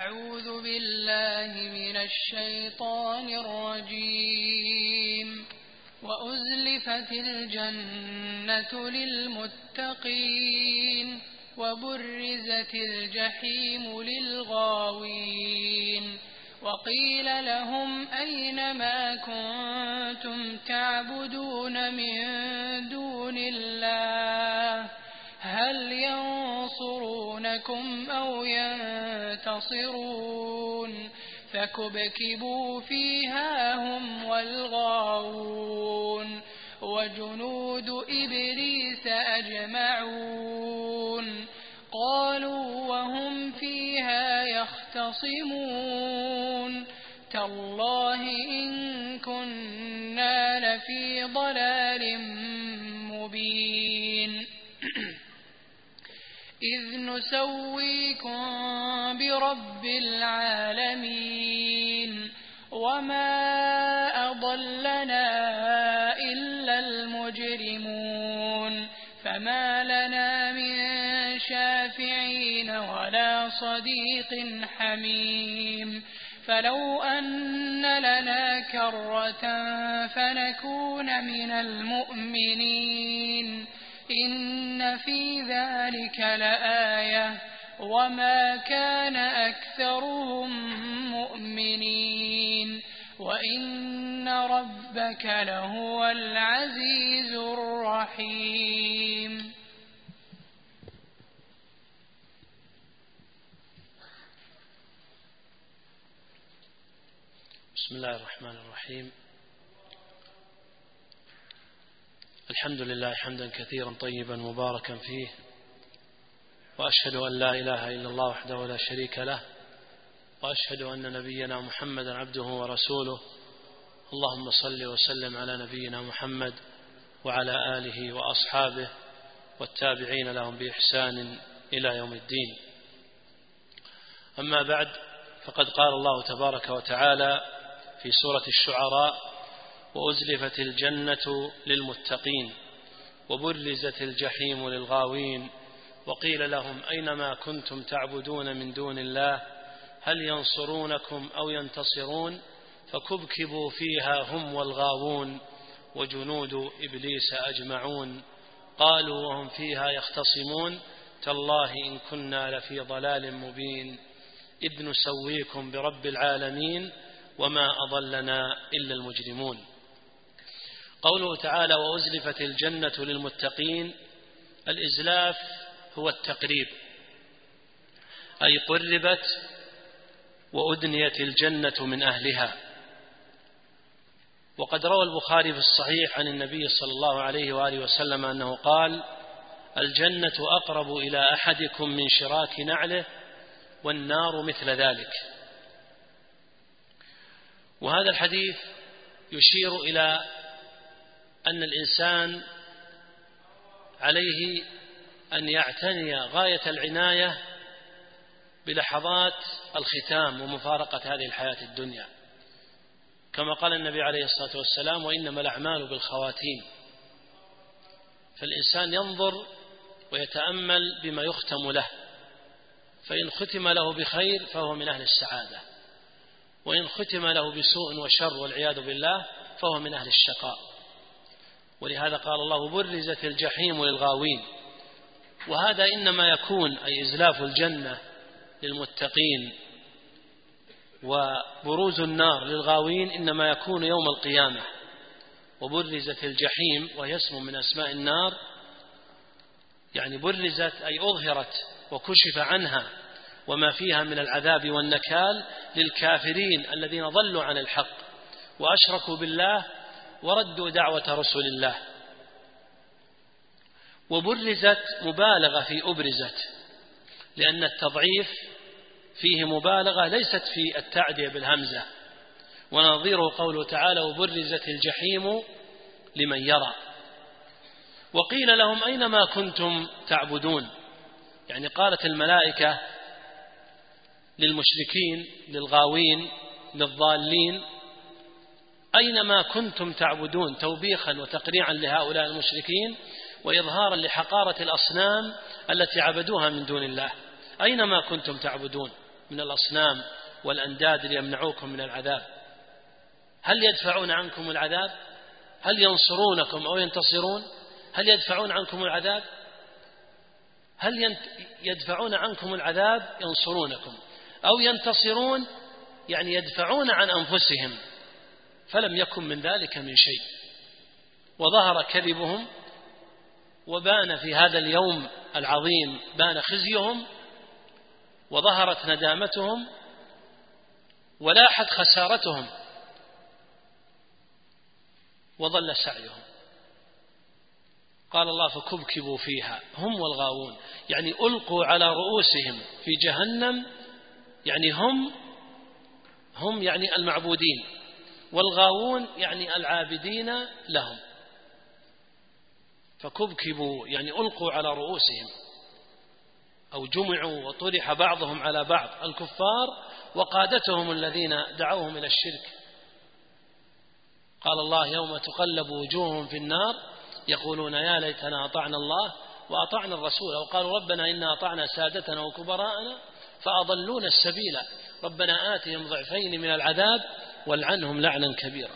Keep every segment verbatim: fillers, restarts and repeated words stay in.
أعوذ بالله من الشيطان الرجيم. وأزلفت الجنة للمتقين وبرزت الجحيم للغاوين وقيل لهم أين ما كنتم تعبدون من دون الله هل ينصرونكم أو ينتصرون فكبكبوا فيها هم والغاوون وجنود إبليس أجمعون قالوا وهم فيها يختصمون تالله إن كنا لفي ضلال مبين إذ نسويكم برب العالمين وما أضلنا إلا المجرمون فما لنا من شافعين ولا صديق حميم فلو أن لنا كرة فنكون من المؤمنين إن في ذلك لآية وما كان أكثرهم مؤمنين وإن ربك لهو العزيز الرحيم. بسم الله الرحمن الرحيم. الحمد لله حمدا كثيرا طيبا مباركا فيه، وأشهد أن لا إله إلا الله وحده لا شريك له، وأشهد أن نبينا محمدا عبده ورسوله. اللهم صل وسلم على نبينا محمد وعلى آله وأصحابه والتابعين لهم بإحسان إلى يوم الدين. أما بعد، فقد قال الله تبارك وتعالى في سورة الشعراء: وأزلفت الجنة للمتقين وبرزت الجحيم للغاوين وقيل لهم أينما كنتم تعبدون من دون الله هل ينصرونكم أو ينتصرون فكبكبوا فيها هم والغاوون وجنود إبليس أجمعون قالوا وهم فيها يختصمون تالله إن كنا لفي ضلال مبين إذ نسويكم برب العالمين وما أضلنا إلا المجرمون. قوله تعالى: وأزلفت الجنة للمتقين، الإزلاف هو التقريب، أي قربت وأدنيت الجنة من أهلها. وقد روى البخاري في الصحيح عن النبي صلى الله عليه وآله وسلم أنه قال: الجنة أقرب إلى أحدكم من شراك نعله والنار مثل ذلك. وهذا الحديث يشير إلى أن الإنسان عليه أن يعتني غاية العناية بلحظات الختام ومفارقة هذه الحياة الدنيا، كما قال النبي عليه الصلاة والسلام: وإنما الأعمال بالخواتيم. فالإنسان ينظر ويتأمل بما يختم له، فإن ختم له بخير فهو من أهل السعادة، وإن ختم له بسوء وشر والعياذ بالله فهو من أهل الشقاء. ولهذا قال الله: برزت الجحيم للغاوين. وهذا إنما يكون، أي إزلاف الجنة للمتقين وبروز النار للغاوين، إنما يكون يوم القيامة. وبرزت الجحيم، وهي اسم من أسماء النار، يعني برزت أي أظهرت وكشف عنها وما فيها من العذاب والنكال للكافرين الذين ضلوا عن الحق وأشركوا بالله وردوا دعوة رسول الله. وبرزت مبالغة في أبرزت، لأن التضعيف فيه مبالغة ليست في التعدية بالهمزة. ونظيره قوله تعالى: وبرزت الجحيم لمن يرى. وقيل لهم أينما كنتم تعبدون، يعني قالت الملائكة للمشركين للغاوين للضالين: أينما كنتم تعبدون، توبيخا وتقريعا لهؤلاء المشركين وإظهارا لحقارة الأصنام التي عبدوها من دون الله. أينما كنتم تعبدون من الأصنام والأنداد ليمنعوكم من العذاب؟ هل يدفعون عنكم العذاب؟ هل ينصرونكم أو ينتصرون؟ هل يدفعون عنكم العذاب؟ هل يدفعون عنكم العذاب ينصرونكم، أو ينتصرون يعني يدفعون عن أنفسهم، فلم يكن من ذلك من شيء. وظهر كذبهم، وبان في هذا اليوم العظيم بان خزيهم، وظهرت ندامتهم، ولاحت خسارتهم، وضل سعيهم. قال الله فكبكبوا فيها هم والغاوون، يعني ألقوا على رؤوسهم في جهنم، يعني هم هم يعني المعبودين، والغاوون يعني العابدين لهم. فكبكبوا يعني ألقوا على رؤوسهم، أو جمعوا وطرح بعضهم على بعض، الكفار وقادتهم الذين دعوهم إلى الشرك. قال الله يوم تقلب وجوههم في النار يقولون يا ليتنا أطعنا الله وأطعنا الرسول، وقالوا ربنا إنا أطعنا سادتنا وكبراءنا فأضلونا السبيل ربنا آتهم ضعفين من العذاب والعنهم لعنا كبيرا.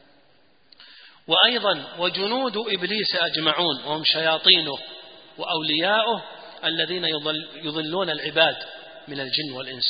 وأيضا وجنود إبليس أجمعون، وهم شياطينه وأولياؤه الذين يضلون العباد من الجن والإنس.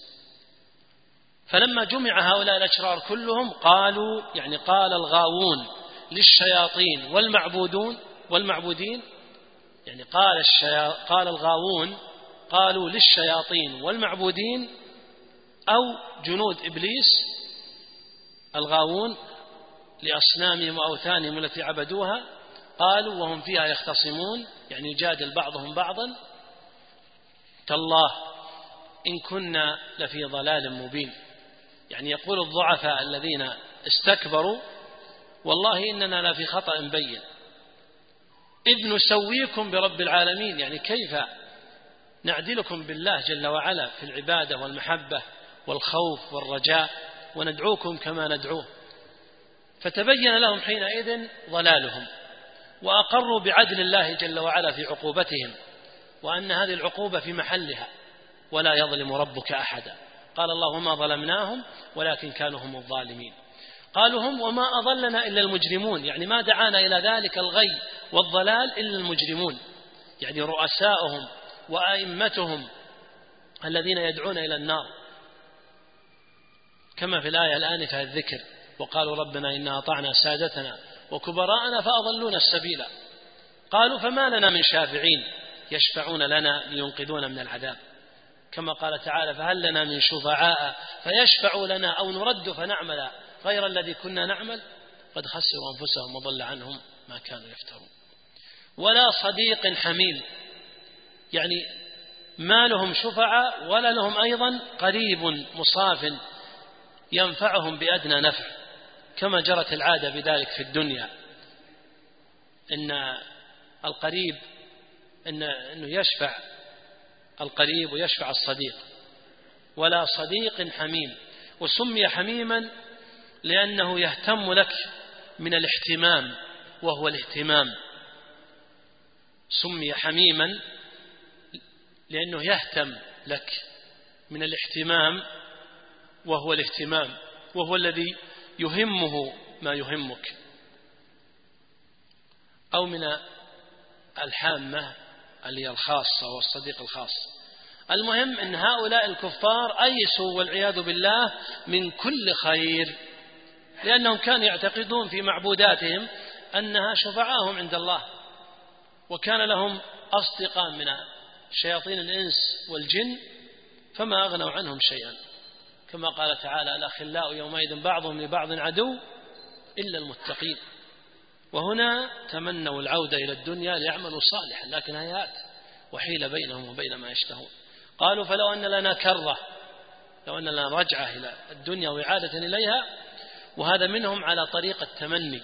فلما جمع هؤلاء الأشرار كلهم قالوا، يعني قال الغاوون للشياطين والمعبودون والمعبودين، يعني قال, الشيا... قال الغاوون قالوا للشياطين والمعبودين أو جنود إبليس، الغاوون لأصنامهم وأوثانهم التي عبدوها، قالوا وهم فيها يختصمون، يعني يجادل بعضهم بعضا تالله إن كنا لفي ضلال مبين. يعني يقول الضعفاء الذين استكبروا والله إننا لفي خطأ بين إذ نسويكم برب العالمين، يعني كيف نعدلكم بالله جل وعلا في العبادة والمحبة والخوف والرجاء وندعوكم كما ندعوه. فتبين لهم حينئذ ضلالهم، وأقروا بعدل الله جل وعلا في عقوبتهم، وأن هذه العقوبة في محلها ولا يظلم ربك أحدا. قال الله وما ظلمناهم ولكن كانوا هم الظالمين. قالوا هم وما أضلنا إلا المجرمون، يعني ما دعانا إلى ذلك الغي والضلال إلا المجرمون، يعني رؤساؤهم وأئمتهم الذين يدعون إلى النار، كما في الآية الآنفة الذكر وقالوا ربنا إنا أطعنا سادتنا وكبراءنا فأضلونا السبيل. قالوا فما لنا من شافعين يشفعون لنا لينقذونا من العذاب، كما قال تعالى فهل لنا من شفعاء فيشفعوا لنا أو نرد فنعمل غير الذي كنا نعمل قد خسروا أنفسهم وضل عنهم ما كانوا يفترون. ولا صديق حميم، يعني ما لهم شفعاء ولا لهم أيضا قريب مصاف ينفعهم بأدنى نفع، كما جرت العادة بذلك في الدنيا، إن القريب إنه يشفع القريب ويشفع الصديق. ولا صديق حميم، وسمي حميما لأنه يهتم لك من الاهتمام وهو الاهتمام، سمي حميما لأنه يهتم لك من الاهتمام وهو الاهتمام، وهو الذي يهمه ما يهمك. أو من الحامة اللي هي الخاصة والصديق الخاص. المهم أن هؤلاء الكفار أيسوا والعياذ بالله من كل خير، لأنهم كانوا يعتقدون في معبوداتهم أنها شفعاهم عند الله، وكان لهم أصدقاء من شياطين الإنس والجن فما أغنوا عنهم شيئا، كما قال تعالى الأخلاء يومئذ بعضهم لبعض عدو إلا المتقين. وهنا تمنوا العودة إلى الدنيا ليعملوا صالحا، لكن هيهات وحيل بينهم وبين ما يشتهون. قالوا فلو أن لنا كرة، لو أن لنا رجعة إلى الدنيا وإعادة إليها. وهذا منهم على طريق التمني،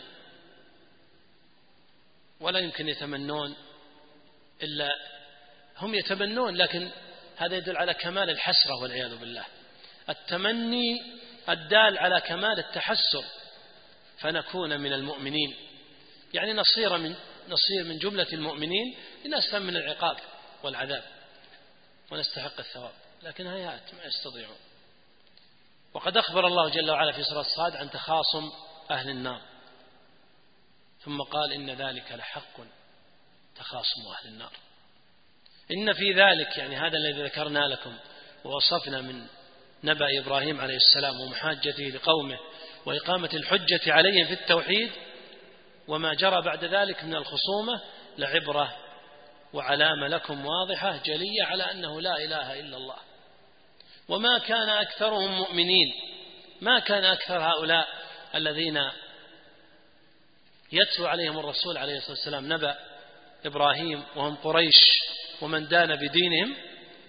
ولا يمكن يتمنون إلا هم يتمنون، لكن هذا يدل على كمال الحسرة والعياذ بالله. التمني الدال على كمال التحسر، فنكون من المؤمنين، يعني نصير من نصير من جملة المؤمنين لنسلم من العقاب والعذاب ونستحق الثواب. لكن هيهات ما يستطيعون. وقد أخبر الله جل وعلا في سورة الصاد عن تخاصم أهل النار، ثم قال إن ذلك لحق تخاصم أهل النار. إن في ذلك، يعني هذا الذي ذكرنا لكم ووصفنا من نبأ إبراهيم عليه السلام ومحاجته لقومه وإقامة الحجة عليهم في التوحيد وما جرى بعد ذلك من الخصومة، لعبرة وعلامة لكم واضحة جلية على أنه لا إله إلا الله. وما كان أكثرهم مؤمنين، ما كان أكثر هؤلاء الذين يتلو عليهم الرسول عليه الصلاة والسلام نبأ إبراهيم وهم قريش ومن دان بدينهم،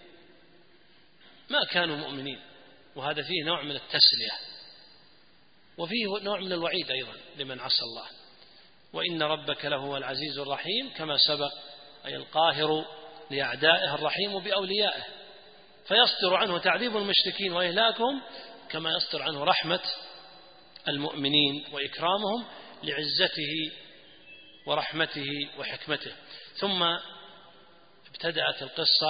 ما كانوا مؤمنين. وهذا فيه نوع من التسلية وفيه نوع من الوعيد أيضا لمن عصى الله. وإن ربك لهو العزيز الرحيم، كما سبق، أي القاهر لأعدائه الرحيم بأوليائه، فيصدر عنه تعذيب المشركين وإهلاكهم كما يصدر عنه رحمة المؤمنين وإكرامهم لعزته ورحمته وحكمته. ثم ابتدأت القصة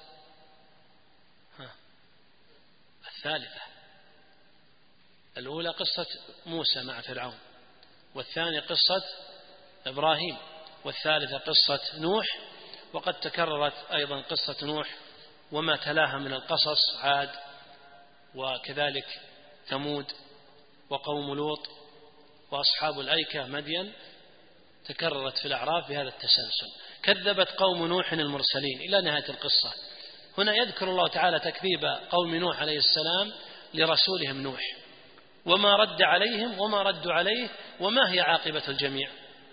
الثالثة. الأولى قصة موسى مع فرعون، والثانية قصة إبراهيم، والثالثة قصة نوح. وقد تكررت أيضا قصة نوح وما تلاها من القصص، عاد وكذلك ثمود وقوم لوط وأصحاب الأيكة مدين، تكررت في الأعراف بهذا التسلسل. كذبت قوم نوح المرسلين إلى نهاية القصة. هنا يذكر الله تعالى تكذيب قوم نوح عليه السلام لرسولهم نوح، وما رد عليهم وما ردوا عليه، وما هي عاقبة الجميع.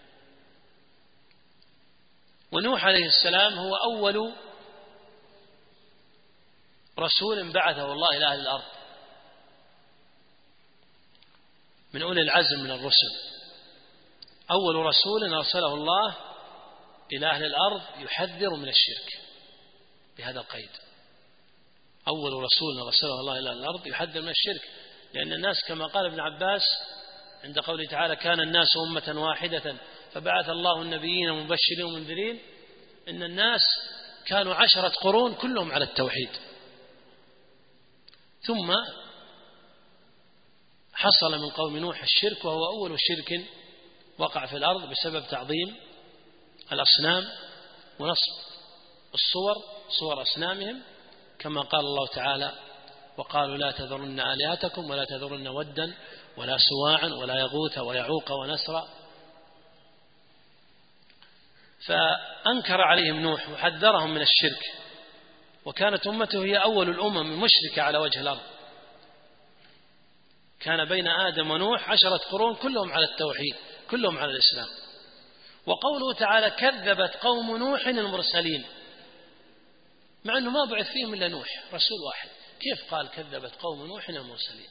ونوح عليه السلام هو أول رسول بعثه الله إلى أهل الأرض من أولي العزم من الرسل، أول رسول أرسله الله إلى أهل الأرض يحذر من الشرك بهذا القيد. أول رسول أرسله الله إلى الأرض يحذر من الشرك، لأن الناس كما قال ابن عباس عند قوله تعالى كان الناس أمة واحدة فبعث الله النبيين مبشرين ومنذرين، إن الناس كانوا عشرة قرون كلهم على التوحيد، ثم حصل من قوم نوح الشرك، وهو أول شرك وقع في الأرض بسبب تعظيم الأصنام ونصب الصور صور أصنامهم، كما قال الله تعالى وقالوا لا تذرن آلهتكم ولا تذرن ودا ولا سواعا ولا يغوث ويعوق ونسرا. فأنكر عليهم نوح وحذرهم من الشرك، وكانت أمته هي أول الأمم المشركة على وجه الأرض. كان بين آدم ونوح عشرة قرون كلهم على التوحيد، كلهم على الإسلام. وقوله تعالى كذبت قوم نوح المرسلين، مع أنه ما بعث فيهم إلا نوح رسول واحد، كيف قال كذبت قوم نوح المرسلين؟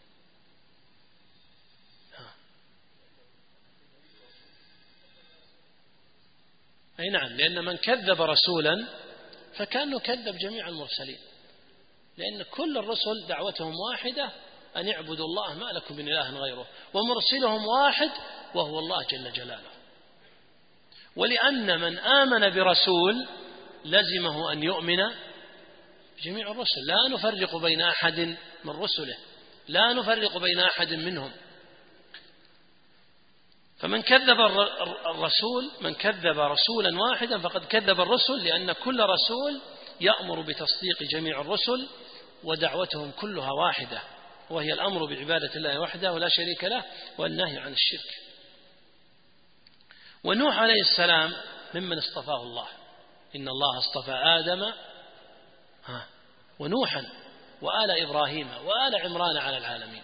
أي نعم، لأن من كذب رسولا فكأنه كذب جميع المرسلين، لأن كل الرسل دعوتهم واحدة أن يعبدوا الله ما لكم من إله غيره، ومرسلهم واحد وهو الله جل جلاله. ولأن من آمن برسول لزمه أن يؤمن بجميع الرسل، لا نفرق بين أحد من رسله، لا نفرق بين أحد منهم. فمن كذب الرسول من كذب رسولا واحدا فقد كذب الرسل، لأن كل رسول يأمر بتصديق جميع الرسل ودعوتهم كلها واحدة، وهي الأمر بعبادة الله وحده ولا شريك له، والنهي عن الشرك. ونوح عليه السلام ممن اصطفاه الله، إن الله اصطفى آدم ونوحا وآل إبراهيم وآل عمران على العالمين.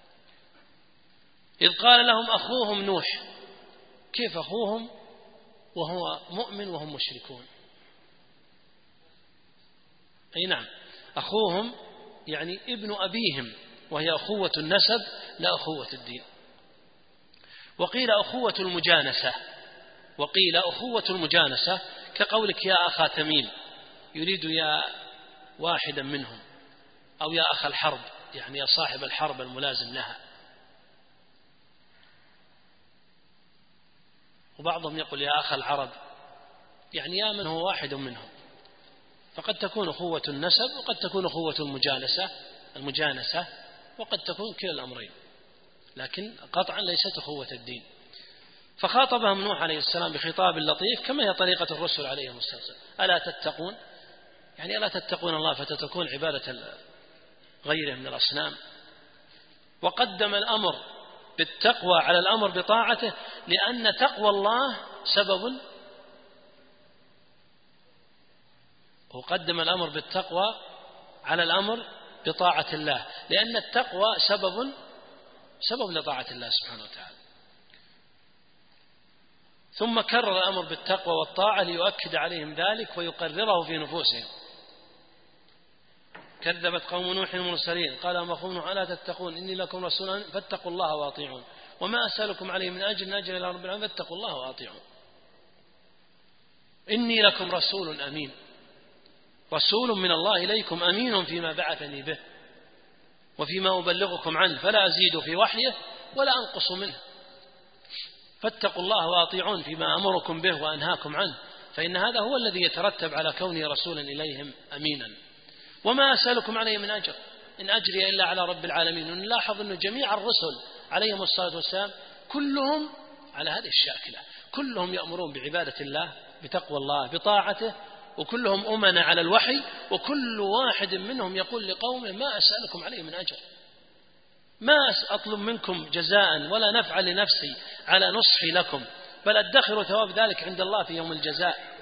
إذ قال لهم أخوهم نوح، كيف أخوهم وهو مؤمن وهم مشركون؟ أي نعم، أخوهم يعني ابن أبيهم، وهي أخوة النسب لا أخوة الدين. وقيل أخوة المجانسة، وقيل أخوة المجانسة كقولك يا أخا تميم، يريد يا واحدا منهم، أو يا أخ الحرب، يعني يا صاحب الحرب الملازم لها. وبعضهم يقول يا أخ العرب، يعني يا من هو واحد منهم. فقد تكون أخوة النسب وقد تكون أخوة المجالسة المجانسة وقد تكون كلا الأمرين، لكن قطعا ليست أخوة الدين. فخاطبهم نوح عليه السلام بخطاب لطيف كما هي طريقة الرسل عليهم السلام: ألا تتقون؟ يعني ألا تتقون الله فتتركون عبادة غيره من الأصنام. وقدم الأمر بالتقوى على الأمر بطاعته، لأن تقوى الله سبب، وقدم الأمر بالتقوى على الأمر بطاعة الله، لأن التقوى سبب سبب لطاعة الله سبحانه وتعالى. ثم كرر الأمر بالتقوى والطاعة ليؤكد عليهم ذلك ويقرره في نفوسهم. كذبت قوم نوح المرسلين قال ما قوم نوح ألا تتقون إني لكم رسول فاتقوا الله وأطيعون وما أسألكم عليه من أجر إن أجري إلى رب العالمين فاتقوا الله وأطيعون إني لكم رسول أمين، رسول من الله إليكم أمين فيما بعثني به وفيما أبلغكم عنه فلا أزيد في وحيه ولا أنقص منه فاتقوا الله وأطيعون فيما أمركم به وأنهاكم عنه، فإن هذا هو الذي يترتب على كونه رسولا إليهم أمينا. وما أسألكم عليه من أجر إن أجري إلا على رب العالمين. ونلاحظ أن جميع الرسل عليهم الصلاة والسلام كلهم على هذه الشاكلة، كلهم يأمرون بعبادة الله بتقوى الله بطاعته، وكلهم أمنا على الوحي، وكل واحد منهم يقول لقومه ما أسألكم عليه من أجر، ما أطلب منكم جزاء ولا نفع لنفسي على نصحي لكم، بل أدخر ثواب ذلك عند الله في يوم الجزاء.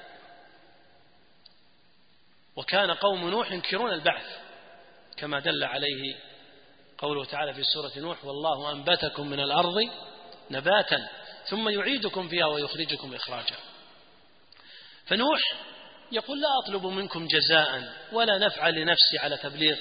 وكان قوم نوح ينكرون البعث كما دل عليه قوله تعالى في سورة نوح والله أنبتكم من الأرض نباتا ثم يعيدكم فيها ويخرجكم إخراجا. فنوح يقول لا أطلب منكم جزاء ولا نفع لنفسي على تبليغ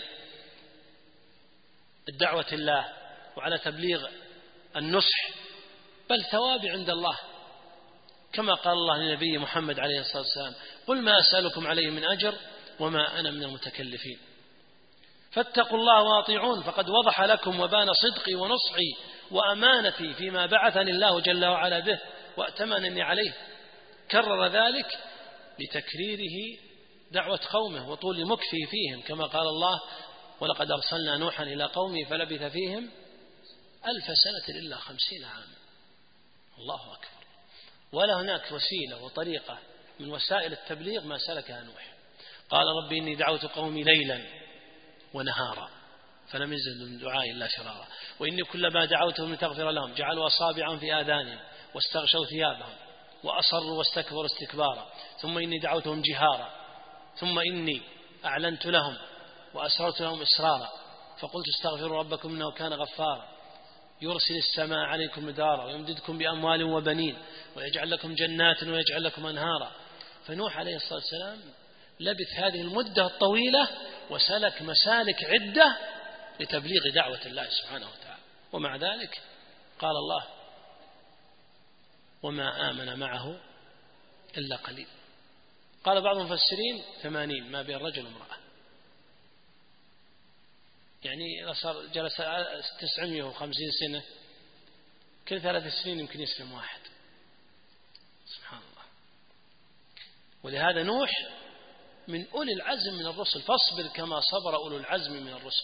الدعوة الله وعلى تبليغ النصح، بل ثوابي عند الله، كما قال الله لنبي محمد عليه الصلاة والسلام قل ما أسألكم عليه من أجر وما أنا من المتكلفين فاتقوا الله وأطيعون. فقد وضح لكم وبان صدقي ونصحي وأمانتي فيما بعثني الله جل وعلا به وأتمنني عليه. كرر ذلك لتكريره دعوة قومه وطول مكثه فيهم، كما قال الله ولقد أرسلنا نوحا إلى قومه فلبث فيهم ألف سنة إلا خمسين عاما. الله أكبر. ولا هناك وسيلة وطريقة من وسائل التبليغ ما سلكها نوح. قال ربي إني دعوت قومي ليلا ونهارا فلم يزدوا من دعائي إلا فرارا وإني كلما دعوتهم لتغفر لهم جعلوا أصابعهم في آذانهم واستغشوا ثيابهم وأصروا واستكبروا استكبارا ثم إني دعوتهم جهارا ثم إني أعلنت لهم وأسررت لهم إسرارا فقلت استغفروا ربكم إنه كان غفارا يرسل السماء عليكم مدرارا ويمددكم بأموال وبنين ويجعل لكم جنات ويجعل لكم أنهارا. فنوح عليه الصلاة والسلام لبث هذه المدة الطويلة وسلك مسالك عدة لتبليغ دعوة الله سبحانه وتعالى، ومع ذلك قال الله وما آمن معه إلا قليل. قال بعض المفسرين ثمانين ما بين رجل وامرأة، يعني صار جلس تسعمائة وخمسين سنة كل ثلاث سنين يمكن يسلم واحد، سبحان الله. ولهذا نوح من أولي العزم من الرسل، فاصبر كما صبر أولو العزم من الرسل.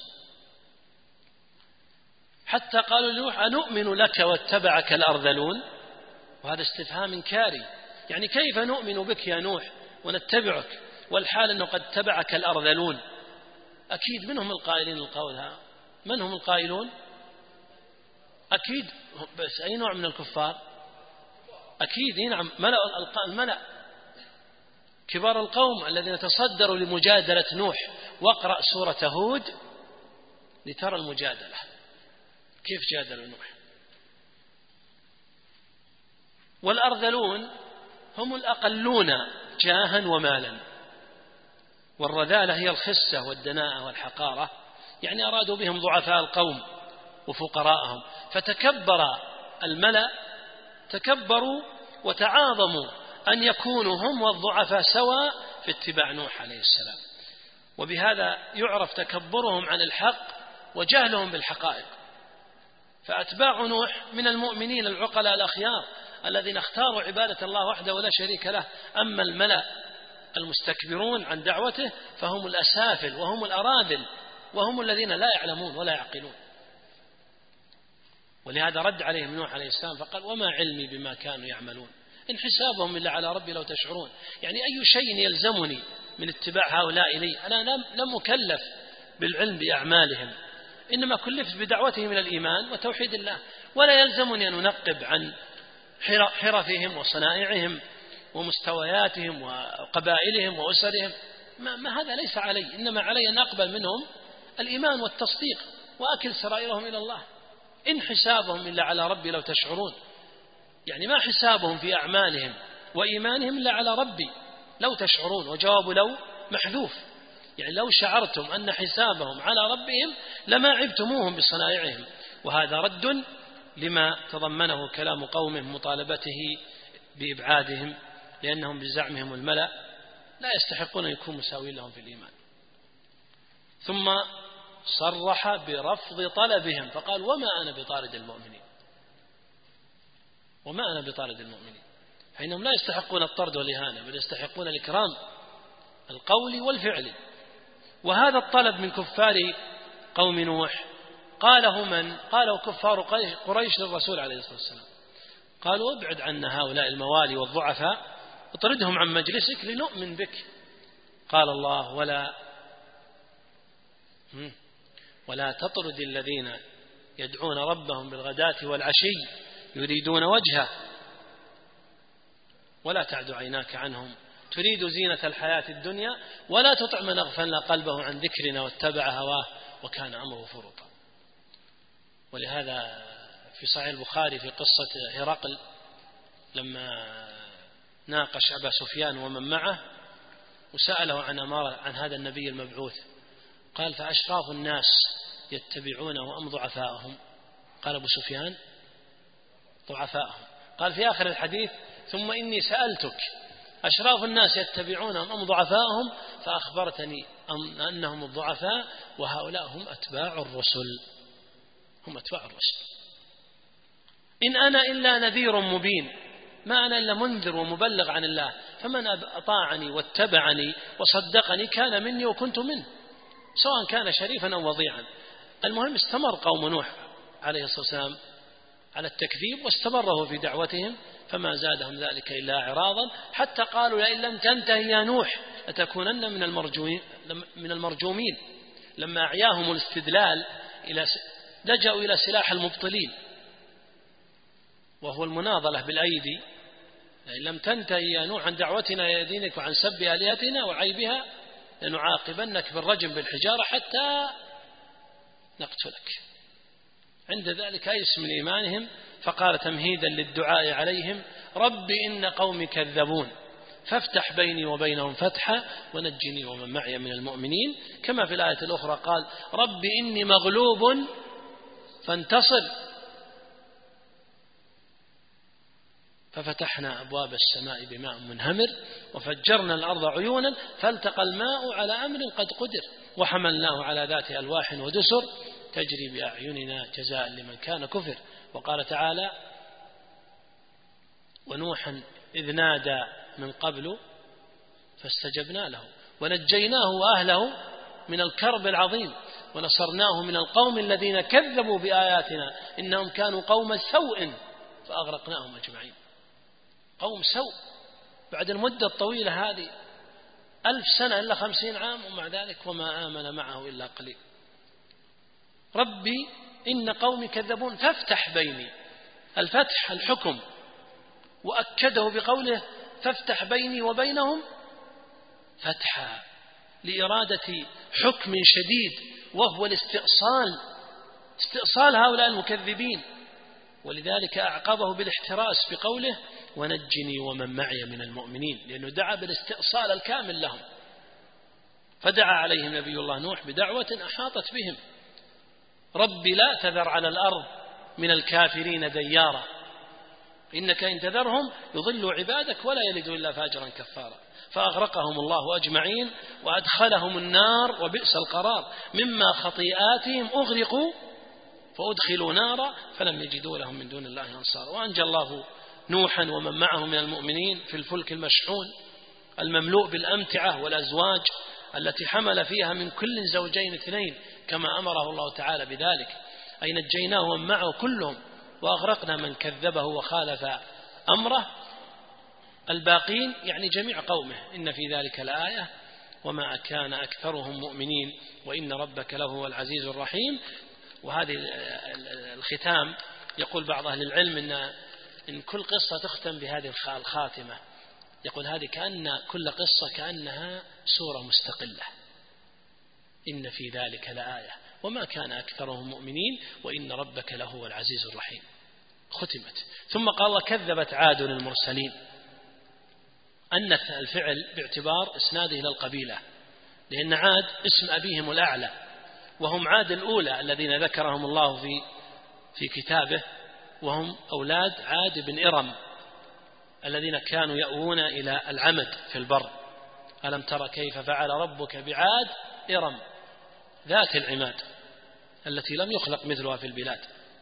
حتى قالوا لنوح أنؤمن لك واتبعك الأرذلون، وهذا استفهام إنكاري، يعني كيف نؤمن بك يا نوح ونتبعك والحال أنه قد تبعك الأرذلون. أكيد منهم القائلين القول هذا، من هم القائلون؟ أكيد بس أي نوع من الكفار؟ أكيد نعم ملأ الملأ كبار القوم الذين تصدروا لمجادلة نوح. واقرأ سورة هود لترى المجادلة كيف جادلوا نوح. والأرذلون هم الأقلون جاها ومالا، والرذالة هي الخسة والدناءة والحقارة، يعني أرادوا بهم ضعفاء القوم وفقراءهم. فتكبر الملأ، تكبروا وتعاظموا أن يكونوا هم والضعفاء سواء في اتباع نوح عليه السلام، وبهذا يعرف تكبرهم عن الحق وجهلهم بالحقائق. فأتباع نوح من المؤمنين العقلاء الأخيار الذين اختاروا عبادة الله وحده ولا شريك له. أما الملأ المستكبرون عن دعوته فهم الأسافل وهم الأراذل وهم الذين لا يعلمون ولا يعقلون. ولهذا رد عليهم نوح عليه السلام فقال وما علمي بما كانوا يعملون إن حسابهم إلا على ربي لو تشعرون. يعني أي شيء يلزمني من اتباع هؤلاء لي؟ أنا لم أكلف بالعلم بأعمالهم، إنما كلفت بدعوتهم إلى الإيمان وتوحيد الله، ولا يلزمني أن أنقب عن حرفهم وصنائعهم ومستوياتهم وقبائلهم وأسرهم. ما, ما هذا ليس علي، إنما علي أن أقبل منهم الإيمان والتصديق وأكل سرائرهم إلى الله. إن حسابهم إلا على ربي لو تشعرون، يعني ما حسابهم في أعمالهم وإيمانهم إلا على ربي لو تشعرون، وجواب لو محذوف، يعني لو شعرتم أن حسابهم على ربهم لما عبتموهم بصنائعهم. وهذا رد لما تضمنه كلام قومهم مطالبته بإبعادهم، لأنهم بزعمهم الملأ لا يستحقون أن يكونوا مساوين لهم في الإيمان. ثم صرح برفض طلبهم فقال وما أنا بطارد المؤمنين، وما أنا بطارد المؤمنين، فإنهم لا يستحقون الطرد والإهانة بل يستحقون الإكرام القولي والفعلي. وهذا الطلب من كفار قوم نوح قاله من؟ قاله كفار قريش للرسول عليه الصلاة والسلام، قالوا ابعد عنا هؤلاء الموالي والضعفاء اطردهم عن مجلسك لنؤمن بك. قال الله ولا ولا تطرد الذين يدعون ربهم بالغداة والعشي يريدون وجهه ولا تعد عيناك عنهم تريد زينة الحياة الدنيا ولا تطع من أغفلنا قلبه عن ذكرنا واتبع هواه وكان أمره فرطا. ولهذا في صحيح البخاري في قصة هرقل لما ناقش أبا سفيان ومن معه وسأله عن أمارة عن هذا النبي المبعوث، قال فأشراف الناس يتبعونه أم ضعفاءهم؟ قال أبو سفيان ضعفاءهم. قال في آخر الحديث ثم إني سألتك أشراف الناس يتبعونهم أم ضعفاءهم فأخبرتني أنهم الضعفاء وهؤلاء هم أتباع الرسل، هم أتباع الرسل. إن أنا إلا نذير مبين، ما أنا إلا منذر ومبلغ عن الله، فمن أطاعني واتبعني وصدقني كان مني وكنت منه سواء كان شريفا أو وضيعا. المهم استمر قوم نوح عليه الصلاة والسلام على التكذيب واستمروا في دعوتهم فما زادهم ذلك إلا إعراضا، حتى قالوا لئن لم تنتهي يا نوح لتكونن من المرجومين من المرجومين. لما أعياهم الاستدلال إلى لجأوا إلى سلاح المبطلين وهو المناضلة بالأيدي، لئن لم تنتهي يا نوح عن دعوتنا إلى دينك وعن سب آلهتنا وعيبها لنعاقبنك بالرجم بالحجارة حتى نقتلك. عند ذلك أيس من إيمانهم فقال تمهيدا للدعاء عليهم رب إن قومي كذبون فافتح بيني وبينهم فتحا ونجني ومن معي من المؤمنين. كما في الآية الأخرى قال رب إني مغلوب فانتصر ففتحنا أبواب السماء بماء منهمر وفجرنا الأرض عيونا فالتقى الماء على أمر قد قدر وحملناه على ذات ألواح ودسر تجري بأعيننا جزاء لمن كان كفر. وقال تعالى ونوحا إذ نادى من قبل فاستجبنا له ونجيناه وأهله من الكرب العظيم ونصرناه من القوم الذين كذبوا بآياتنا إنهم كانوا قوم سوء فأغرقناهم أجمعين. قوم سوء بعد المدة الطويلة هذه ألف سنة إلا خمسين عام ومع ذلك وما آمن معه إلا قليل. ربي إن قومي كذبون فافتح بيني، الفتح الحكم، وأكده بقوله فافتح بيني وبينهم فتحا لإرادة حكم شديد وهو الاستئصال، استئصال هؤلاء المكذبين. ولذلك أعقبه بالاحتراس بقوله ونجني ومن معي من المؤمنين، لأنه دعا بالاستئصال الكامل لهم. فدعا عليهم نبي الله نوح بدعوة أحاطت بهم رب لا تذر على الأرض من الكافرين ديارا إنك إن تذرهم يضلوا عبادك ولا يلدوا إلا فاجرا كفارا. فأغرقهم الله أجمعين وأدخلهم النار وبئس القرار مما خطيئاتهم أغرقوا فأدخلوا نارا فلم يجدوا لهم من دون الله أنصارا. وأنجى الله نوحا ومن معه من المؤمنين في الفلك المشحون المملوء بالأمتعة والأزواج التي حمل فيها من كل زوجين اثنين كما أمره الله تعالى بذلك، أي نجيناه ومن معه كلهم وأغرقنا من كذبه وخالف أمره الباقين، يعني جميع قومه. إن في ذلك لآية وما كان أكثرهم مؤمنين وإن ربك لهو العزيز الرحيم. وهذه الختام يقول بعض أهل العلم إن, إن كل قصة تختم بهذه الخاتمة، يقول هذه كأن كل قصة كأنها سورة مستقلة. إن في ذلك لآية وما كان أكثرهم مؤمنين وإن ربك لهو العزيز الرحيم، ختمت. ثم قال وكذبت عاد المرسلين، أن الفعل باعتبار إسناده إلى القبيلة، لأن عاد اسم أبيهم الأعلى، وهم عاد الأولى الذين ذكرهم الله في في كتابه، وهم أولاد عاد بن إرم الذين كانوا يأوون إلى العمد في البر. ألم تر كيف فعل ربك بعاد إرم ذات العماد التي لم يخلق مثلها في البلاد.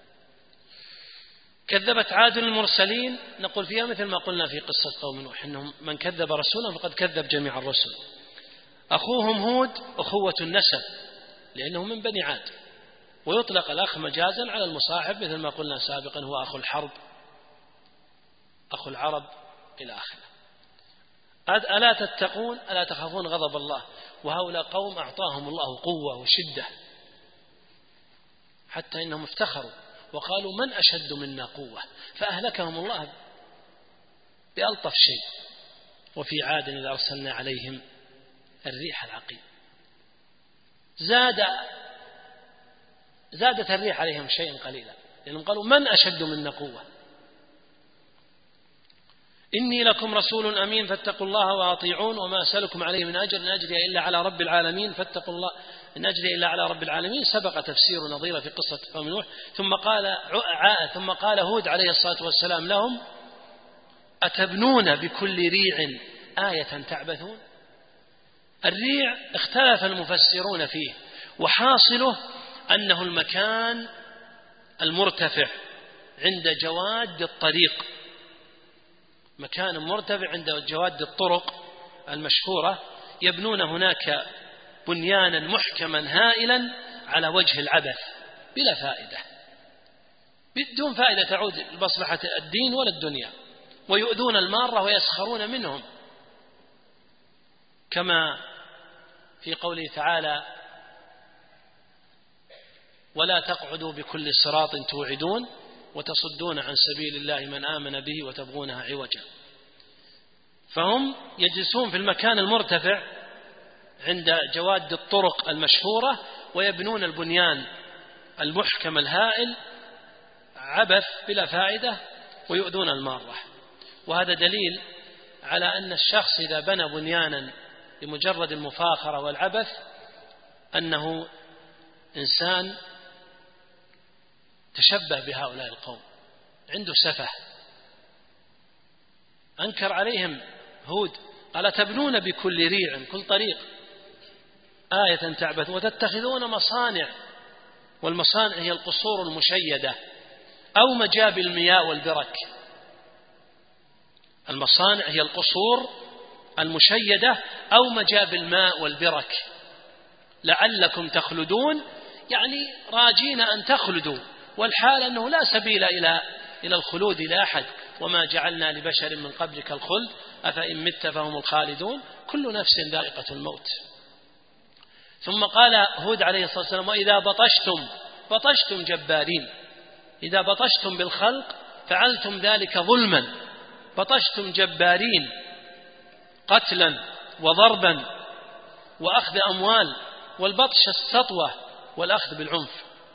كذبت عاد المرسلين، نقول فيها مثل ما قلنا في قصة قوم نوح، إنهم من كذب رسولا فقد كذب جميع الرسل. أخوهم هود أخوة النسب لأنه من بني عاد، ويطلق الأخ مجازا على المصاحب مثل ما قلنا سابقا، هو أخو الحرب أخو العرب إلى آخره. ألا تتقون ألا تخافون غضب الله، وهؤلاء قوم أعطاهم الله قوة وشدة حتى إنهم افتخروا وقالوا من أشد منا قوة، فأهلكهم الله بألطف شيء. وفي عاد إذا أرسلنا عليهم الريح العقيم، زاد زادت الريح عليهم شيئا قليلا لأنهم قالوا من أشد منا قوة. إني لكم رسول أمين فاتقوا الله وأطيعون وما أسألكم عليه من أجر إن أجري إلا على رب العالمين فاتقوا الله إن أجري إلا على رب العالمين. سبق تفسير نظير في قصة قوم نوح. ثم قال ثم قال هود عليه الصلاة والسلام لهم أتبنون بكل ريع آية تعبثون. الريع اختلف المفسرون فيه، وحاصله أنه المكان المرتفع عند جواد الطريق، مكان مرتفع عند جواد الطرق المشهورة، يبنون هناك بنيانا محكما هائلا على وجه العبث بلا فائدة، بدون فائدة تعود لمصلحة الدين ولا الدنيا، ويؤذون المارة ويسخرون منهم، كما في قوله تعالى ولا تقعدوا بكل صراط توعدون وتصدون عن سبيل الله من آمن به وتبغونها عوجا. فهم يجلسون في المكان المرتفع عند جواد الطرق المشهورة ويبنون البنيان المحكم الهائل عبث بلا فائدة ويؤذون المارة. وهذا دليل على أن الشخص إذا بنى بنيانا لمجرد المفاخرة والعبث أنه إنسان تشبه بهؤلاء القوم، عنده سفه. أنكر عليهم هود قال تبنون بكل ريع، كل طريق آية تعبث وتتخذون مصانع، والمصانع هي القصور المشيدة أو مجاب المياه والبرك. المصانع هي القصور المشيدة أو مجاب الماء والبرك لعلكم تخلدون، يعني راجين أن تخلدوا، والحال أنه لا سبيل إلى إلى الخلود لأحد، وما جعلنا لبشر من قبلك الخلد أفإن مت فهم الخالدون كل نفس ذائقة الموت. ثم قال هود عليه الصلاة والسلام وإذا بطشتم بطشتم جبارين، إذا بطشتم بالخلق فعلتم ذلك ظلما، بطشتم جبارين قتلا وضربا وأخذ أموال، والبطش السطوة والأخذ بالعنف.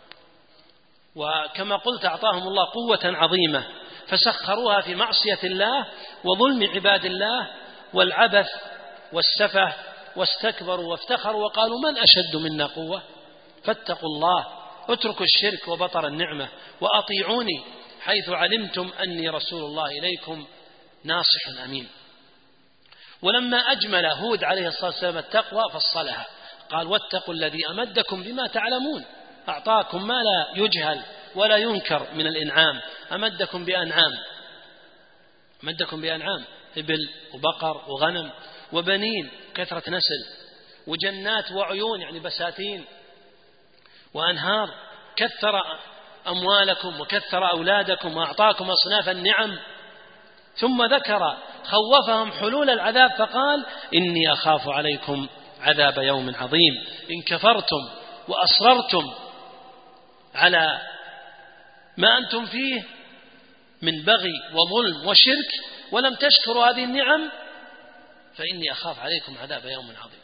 وكما قلت أعطاهم الله قوة عظيمة فسخروها في معصية الله وظلم عباد الله والعبث والسفه، واستكبروا وافتخروا وقالوا من أشد منا قوة. فاتقوا الله اتركوا الشرك وبطر النعمة وأطيعوني حيث علمتم أني رسول الله إليكم ناصح أمين. ولما أجمل هود عليه الصلاة والسلام التقوى فصلها، قال واتقوا الذي أمدكم بما تعلمون، أعطاكم ما لا يجهل ولا ينكر من الإنعام، أمدكم بأنعام أمدكم بأنعام إبل وبقر وغنم وبنين كثرة نسل، وجنات وعيون يعني بساتين، وأنهار، كثر أموالكم وكثر أولادكم وأعطاكم أصناف النعم. ثم ذكر خوفهم حلول العذاب فقال إني أخاف عليكم عذاب يوم عظيم إن كفرتم وأصررتم على ما أنتم فيه من بغي وظلم وشرك ولم تشكروا هذه النعم فإني أخاف عليكم عذاب يوم عظيم.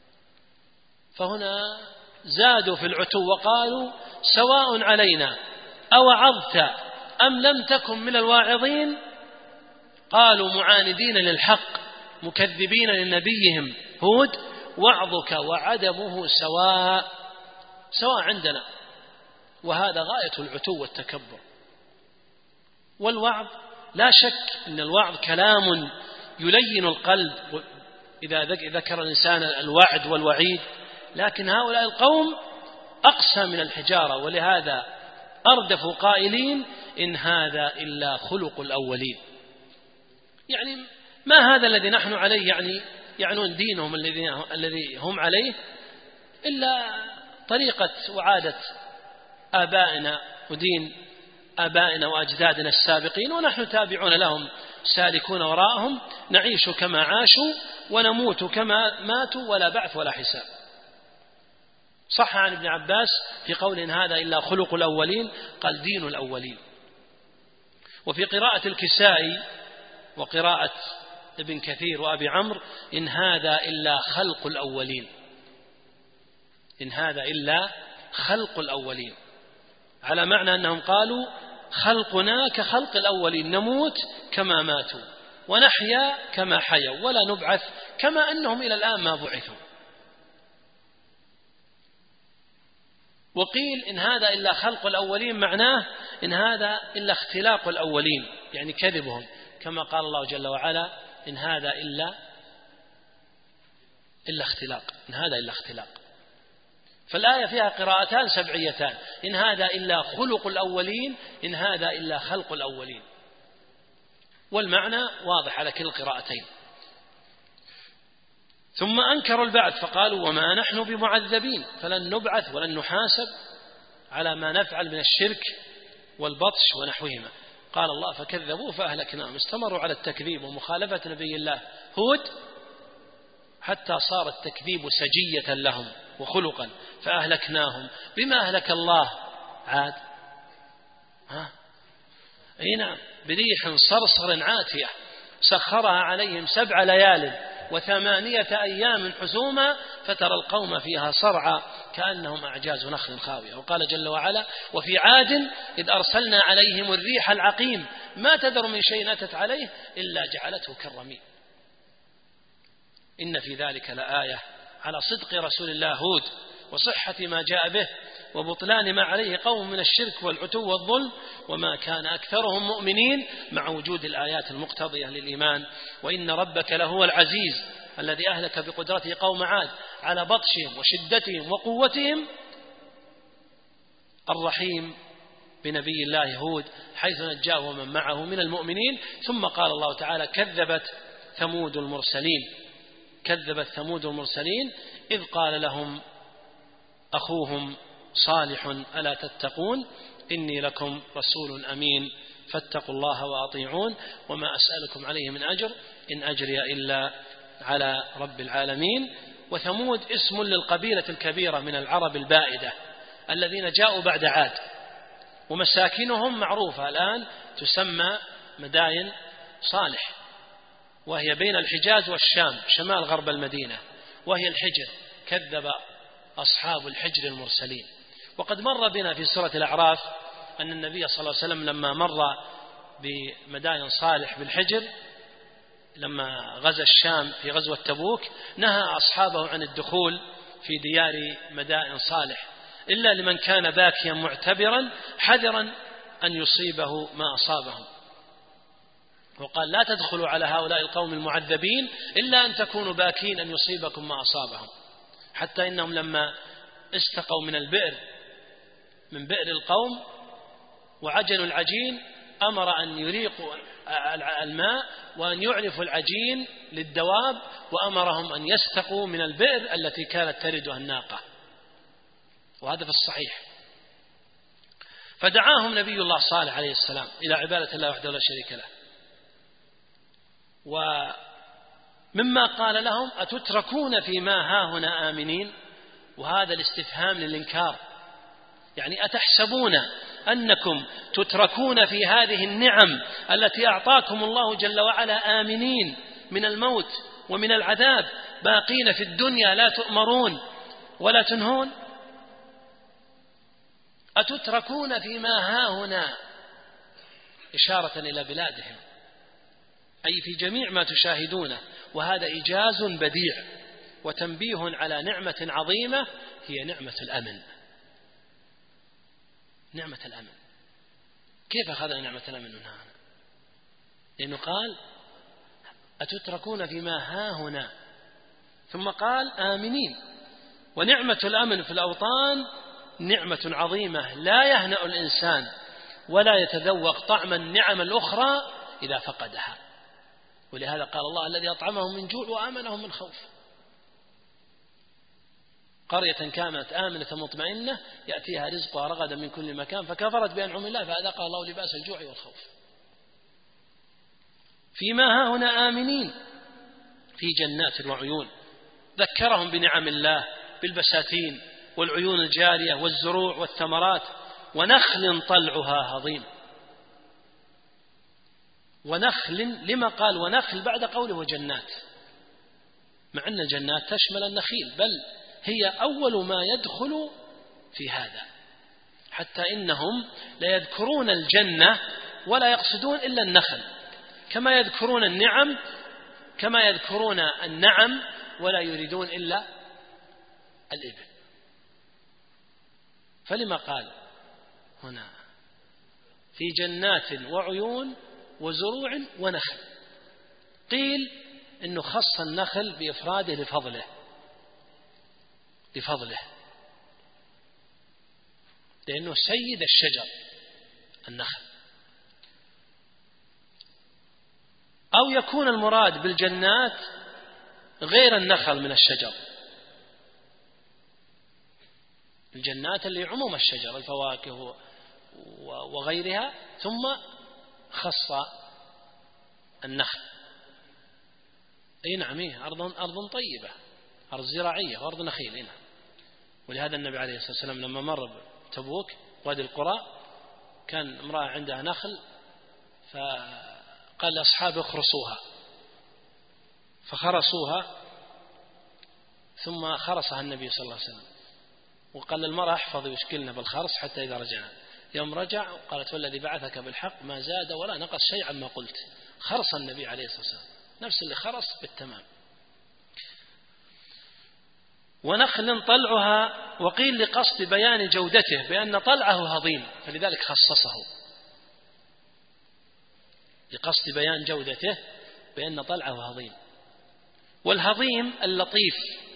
فهنا زادوا في العتو وقالوا سواء علينا أوعظت أم لم تكن من الواعظين. قالوا معاندين للحق مكذبين لنبيهم هود وعظك وعدمه سواء سواء عندنا. وهذا غاية العتو والتكبر. والوعظ لا شك أن الوعظ كلام يلين القلب إذا ذكر الإنسان الوعد والوعيد، لكن هؤلاء القوم أقسى من الحجارة، ولهذا أردفوا قائلين إن هذا إلا خلق الأولين. يعني ما هذا الذي نحن عليه، يعني يعنون دينهم الذي هم عليه، إلا طريقة وعادة آبائنا ودين آبائنا وأجدادنا السابقين، ونحن تابعون لهم سالكون وراءهم، نعيش كما عاشوا ونموت كما ماتوا ولا بعث ولا حساب. صح عن ابن عباس في قول إن هذا إلا خلق الأولين قال دين الأولين. وفي قراءة الكسائي وقراءة ابن كثير وأبي عمرو إن هذا إلا خلق الأولين، إن هذا إلا خلق الأولين، على معنى أنهم قالوا خلقنا كخلق الأولين، نموت كما ماتوا ونحيا كما حيوا ولا نبعث كما أنهم إلى الآن ما بعثوا. وقيل إن هذا إلا خلق الأولين معناه إن هذا إلا اختلاق الأولين، يعني كذبهم، كما قال الله جل وعلا إن هذا إلا إلا اختلاق، إن هذا إلا اختلاق. فالآية فيها قراءتان سبعيتان، إن هذا إلا خلق الأولين، إن هذا إلا خلق الأولين، والمعنى واضح على كل القراءتين. ثم أنكروا البعث فقالوا وما نحن بمعذبين، فلن نبعث ولن نحاسب على ما نفعل من الشرك والبطش ونحوهما. قال الله فكذبوا فأهلكناهم. استمروا على التكذيب ومخالفة نبي الله هود حتى صار التكذيب سجية لهم وخلقا، فأهلكناهم. بما أهلك الله عاد؟ ها؟ أي نعم، بريح صرصر عاتية سخرها عليهم سبع ليال وثمانية أيام حسوما فترى القوم فيها صرعى كأنهم أعجاز نخل خاوية. وقال جل وعلا وفي عاد إذ أرسلنا عليهم الريح العقيم ما تذر من شيء أتت عليه إلا جعلته كالرميم. إن في ذلك لآية على صدق رسول الله هود وصحة ما جاء به وبطلان ما عليه قوم من الشرك والعتو والظلم، وما كان أكثرهم مؤمنين، مع وجود الآيات المقتضية للإيمان. وإن ربك لهو العزيز الذي أهلك بقدرته قوم عاد على بطشهم وشدتهم وقوتهم، الرحيم بنبي الله هود حيث نجاه ومن معه من المؤمنين. ثم قال الله تعالى كذبت ثمود المرسلين، كذبت ثمود المرسلين إذ قال لهم أخوهم صالح ألا تتقون إني لكم رسول أمين فاتقوا الله وأطيعون وما أسألكم عليه من أجر إن أجري إلا على رب العالمين. وثمود اسم للقبيلة الكبيرة من العرب البائدة الذين جاءوا بعد عاد، ومساكنهم معروفة الآن تسمى مداين صالح، وهي بين الحجاز والشام شمال غرب المدينة، وهي الحجر. كذب أصحاب الحجر المرسلين. وقد مر بنا في سورة الأعراف أن النبي صلى الله عليه وسلم لما مر بمداين صالح بالحجر لما غزا الشام في غزوة تبوك نهى أصحابه عن الدخول في ديار مدائن صالح إلا لمن كان باكيا معتبرا حذرا أن يصيبه ما أصابهم، وقال لا تدخلوا على هؤلاء القوم المعذبين إلا أن تكونوا باكين أن يصيبكم ما أصابهم. حتى إنهم لما استقوا من البئر من بئر القوم وعجلوا العجين أمر أن يريقوا الماء وأن يعرفوا العجين للدواب، وأمرهم أن يستقوا من البئر التي كانت تردها الناقة، وهذا في الصحيح. فدعاهم نبي الله صالح عليه السلام إلى عبادة الله وحده لا شريك له. ومما قال لهم: أتتركون فيما هاهنا آمنين؟ وهذا الاستفهام للإنكار، يعني أتحسبون أنكم تتركون في هذه النعم التي أعطاكم الله جل وعلا آمنين من الموت ومن العذاب، باقين في الدنيا لا تؤمرون ولا تنهون؟ أتتركون فيما هاهنا، إشارة إلى بلادهم، أي في جميع ما تشاهدونه. وهذا إيجاز بديع وتنبيه على نعمة عظيمة هي نعمة الأمن. نعمة الأمن كيف أخذنا نعمة الأمن هنا؟ لأنه قال: أتتركون فيما هاهنا، ثم قال: آمنين. ونعمة الأمن في الأوطان نعمة عظيمة لا يهنأ الإنسان ولا يتذوق طعم النعم الأخرى إذا فقدها. ولهذا قال الله: الذي أطعمهم من جوع وآمنهم من خوف. قرية كانت آمنة مطمئنة يأتيها رزقها رغدا من كل مكان فكفرت بأنعم الله فأذاقها الله لباس الجوع والخوف. فيما هاهنا آمنين في جنات وعيون. ذكرهم بنعم الله بالبساتين والعيون الجارية والزروع والثمرات. ونخل طلعها هضيم. ونخل، لما قال ونخل بعد قوله وجنات؟ مع أن الجنات تشمل النخيل، بل هي أول ما يدخل في هذا، حتى إنهم لا يذكرون الجنة ولا يقصدون إلا النخل، كما يذكرون النعم كما يذكرون النعم ولا يريدون إلا الإبل. فلما قال هنا في جنات وعيون وزروع ونخل؟ قيل إنه خص النخل بإفراده لفضله لفضله لأنه سيد الشجر النخل. أو يكون المراد بالجنات غير النخل من الشجر، الجنات اللي عموم الشجر الفواكه وغيرها، ثم خص النخل. أي نعم، أرض أرض طيبة، أرض زراعية وأرض نخيل. هنا ولهذا النبي عليه الصلاة والسلام لما مر بتبوك وادي القرى كان امرأة عندها نخل فقال لأصحابه اخرصوها، فخرصوها ثم خرصها النبي صلى الله عليه وسلم وقال للمرأة احفظي واشكلنا بالخرص حتى إذا رجعنا. يوم رجع قالت والذي بعثك بالحق ما زاد ولا نقص شيء عما قلت. خرص النبي عليه الصلاة والسلام نفس اللي خرص بالتمام. ونخل طلعها، وقيل لقصد بيان جودته بأن طلعه هضيم فلذلك خصصه، لقصد بيان جودته بأن طلعه هضيم. والهضيم اللطيف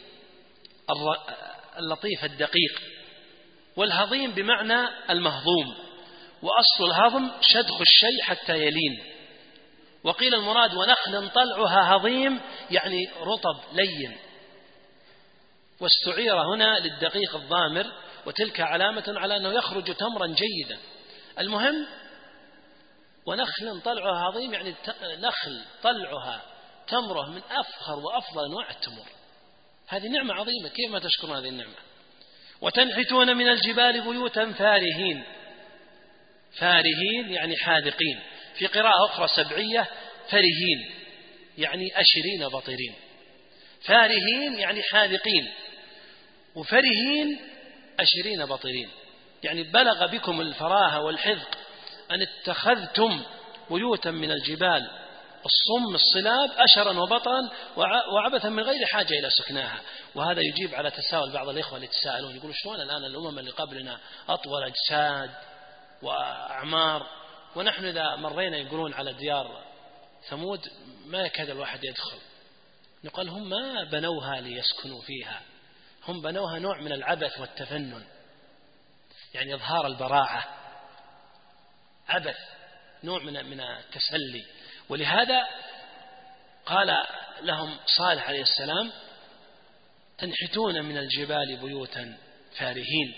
اللطيف الدقيق، والهضيم بمعنى المهضوم، وأصل الهضم شدخ الشيء حتى يلين. وقيل المراد ونخل طلعها هضيم يعني رطب لين، واستعير هنا للدقيق الضامر، وتلك علامة على أنه يخرج تمرا جيدا. المهم ونخل طلعها هضيم يعني نخل طلعها تمره من أفخر وأفضل أنواع التمور. هذه نعمة عظيمة، كيف ما تشكرون هذه النعمة. وتنحتون من الجبال بيوتا فارهين. فارهين يعني حاذقين، في قراءة أخرى سبعية فرهين يعني أشرين بطرين. فارهين يعني حاذقين، وفرهين أشرين بطرين، يعني بلغ بكم الفراهة والحذق أن اتخذتم بيوتا من الجبال الصم الصلاب أشرا وبطرا وعبثا من غير حاجة إلى سكناها. وهذا يجيب على تساؤل بعض الإخوة اللي يتساءلون يقولوا شلون الآن الأمم اللي قبلنا أطول أجساد وأعمار، ونحن إذا مرينا يقولون على ديار ثمود ما يكاد الواحد يدخل. نقول هم ما بنوها ليسكنوا فيها، هم بنوها نوع من العبث والتفنن، يعني إظهار البراعة، عبث نوع من من التسلي. ولهذا قال لهم صالح عليه السلام: تنحتون من الجبال بيوتا فارهين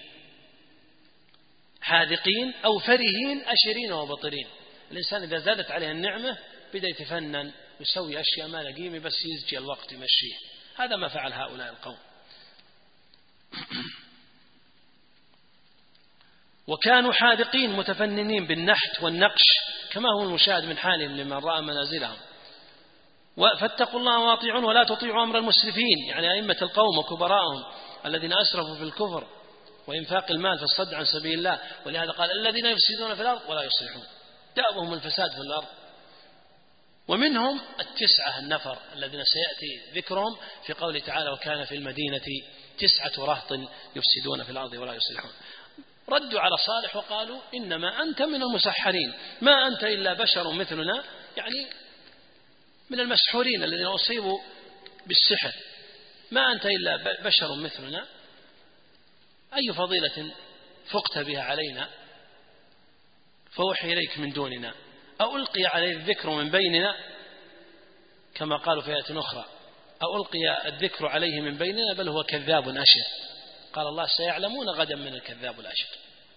حاذقين أو فرهين أشرين وبطرين. الإنسان إذا زادت عليه النعمة بدأ يتفنن يسوي أشياء ما لقيمة بس يزجي الوقت يمشيه. هذا ما فعل هؤلاء القوم. وكانوا حاذقين متفننين بالنحت والنقش كما هو المشاهد من حالهم لمن رأى منازلهم. فاتقوا الله واطيعون ولا تطيعوا أمر المسرفين، يعني أئمة القوم وكبراءهم الذين أسرفوا في الكفر وإنفاق المال في الصد عن سبيل الله. ولهذا قال: الذين يفسدون في الأرض ولا يصلحون، دأبهم الفساد في الأرض. ومنهم التسعة النفر الذين سيأتي ذكرهم في قوله تعالى: وكان في المدينة تسعة رهط يفسدون في الأرض ولا يصلحون. ردوا على صالح وقالوا: إنما أنت من المسحرين، ما أنت إلا بشر مثلنا، يعني من المسحورين الذين أصيبوا بالسحر، ما أنت إلا بشر مثلنا، أي فضيلة فقت بها علينا فوحي إليك من دوننا، أو ألقي عليه الذكر من بيننا كما قالوا في آية أخرى: أو ألقي الذكر عليه من بيننا بل هو كذاب أشر. قال الله: سيعلمون غدا من الكذاب الأشر.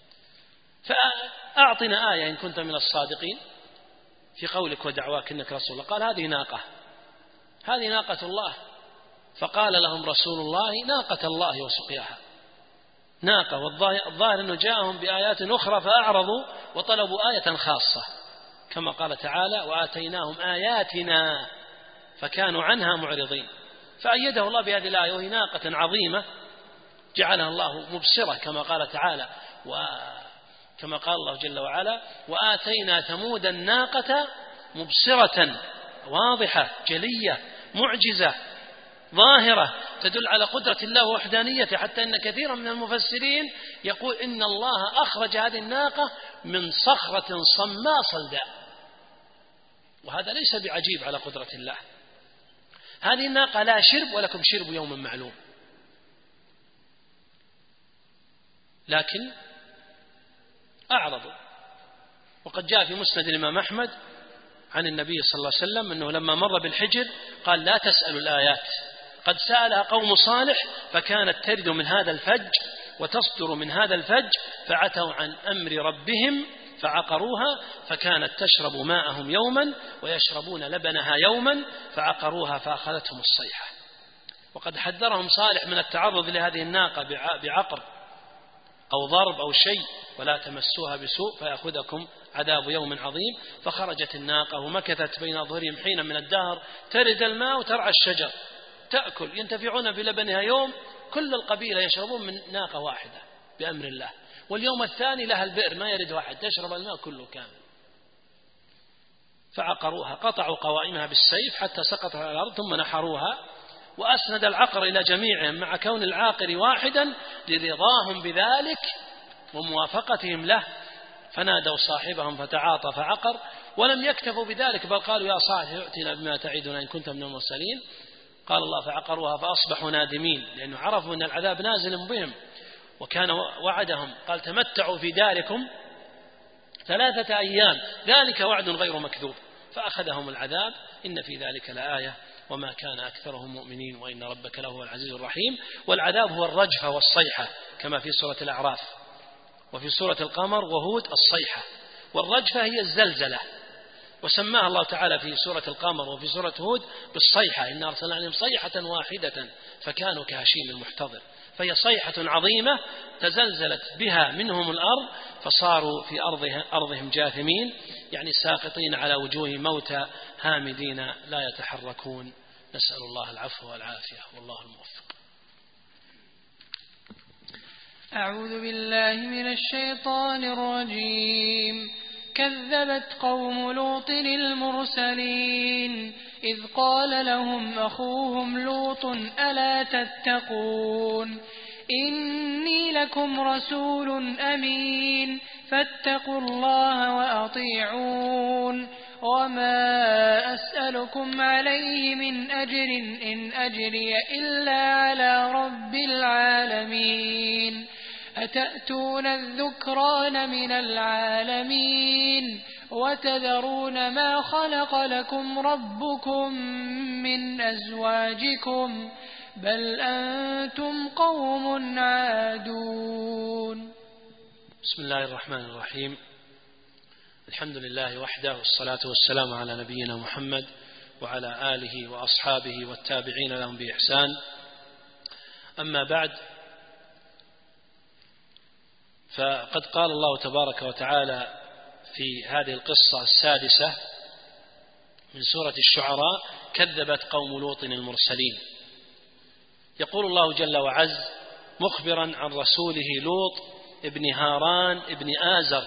فأعطنا آية إن كنت من الصادقين في قولك ودعواك إنك رسول الله. قال: هذه ناقة، هذه ناقة الله. فقال لهم رسول الله: ناقة الله وسقياها. ناقة، والظاهر أنه جاءهم بآيات أخرى فأعرضوا وطلبوا آية خاصة كما قال تعالى: وآتيناهم آياتنا فكانوا عنها معرضين. فأيده الله بهذه الآية، وهي ناقة عظيمة جعلها الله مبصرة كما قال تعالى، وكما قال الله جل وعلا: وآتينا ثمود الناقة مبصرة واضحة جلية معجزة ظاهرة تدل على قدرة الله ووحدانيته، حتى إن كثيرا من المفسرين يقول إن الله أخرج هذه الناقة من صخرة صماء صلداء، وهذا ليس بعجيب على قدرة الله. هذه الناقة لا شرب ولكم شرب يوم معلوم، لكن أعرضوا. وقد جاء في مسند الإمام أحمد عن النبي صلى الله عليه وسلم أنه لما مر بالحجر قال: لا تسألوا الآيات، قد سألها قوم صالح فكانت ترد من هذا الفج وتصدر من هذا الفج، فعتوا عن أمر ربهم فعقروها، فكانت تشرب ماءهم يوما ويشربون لبنها يوما، فعقروها فأخذتهم الصيحة. وقد حذرهم صالح من التعرض لهذه الناقة بعقر أو ضرب أو شيء: ولا تمسوها بسوء فيأخذكم عذاب يوم عظيم. فخرجت الناقة ومكثت بين أظهرهم حين من الدهر ترد الماء وترعى الشجر تأكل، ينتفعون بلبنها يوم، كل القبيلة يشربون من ناقة واحدة بأمر الله، واليوم الثاني لها البئر ما يرد واحد تشرب الماء كله كامل. فعقروها، قطعوا قوائمها بالسيف حتى سقطت على الأرض ثم نحروها، وأسند العقر إلى جميعهم مع كون العاقر واحدا لرضاهم بذلك وموافقتهم له. فنادوا صاحبهم فتعاطى فعقر، ولم يكتفوا بذلك بل قالوا: يا صالح ائتنا بما تعدنا إن كنت من المرسلين. قال الله: فعقروها فأصبحوا نادمين، لأنه عرفوا أن العذاب نازل بهم، وكان وعدهم قال: تمتعوا في داركم ثلاثة أيام ذلك وعد غير مكذوب. فأخذهم العذاب. إن في ذلك لآية وما كان أكثرهم مؤمنين وإن ربك لهو العزيز الرحيم. والعذاب هو الرجفة والصيحة كما في سورة الأعراف، وفي سورة القمر وهود الصيحة، والرجفة هي الزلزلة، وسماها الله تعالى في سورة القمر وفي سورة هود بالصيحة: إن أرسلنا عليهم صيحة واحدة فكانوا كهشيم المحتضر. فهي صيحة عظيمة تزلزلت بها منهم الأرض فصاروا في أرضهم جاثمين، يعني ساقطين على وجوه موتى هامدين لا يتحركون. نسأل الله العفو والعافية والله الموفق. أعوذ بالله من الشيطان الرجيم. كذبت قوم لوط المرسلين إذ قال لهم أخوهم لوط ألا تتقون إني لكم رسول أمين فاتقوا الله وأطيعون وما أسألكم عليه من أجر إن أجري إلا على رب العالمين أتأتون الذكران من العالمين وتذرون ما خلق لكم ربكم من أزواجكم بل أنتم قوم عادون. بسم الله الرحمن الرحيم. الحمد لله وحده، والصلاة والسلام على نبينا محمد وعلى آله وأصحابه والتابعين لهم بإحسان. أما بعد، فقد قال الله تبارك وتعالى في هذه القصة السادسة من سورة الشعراء: كذبت قوم لوط المرسلين. يقول الله جل وعز مخبرا عن رسوله لوط ابن هاران ابن آزر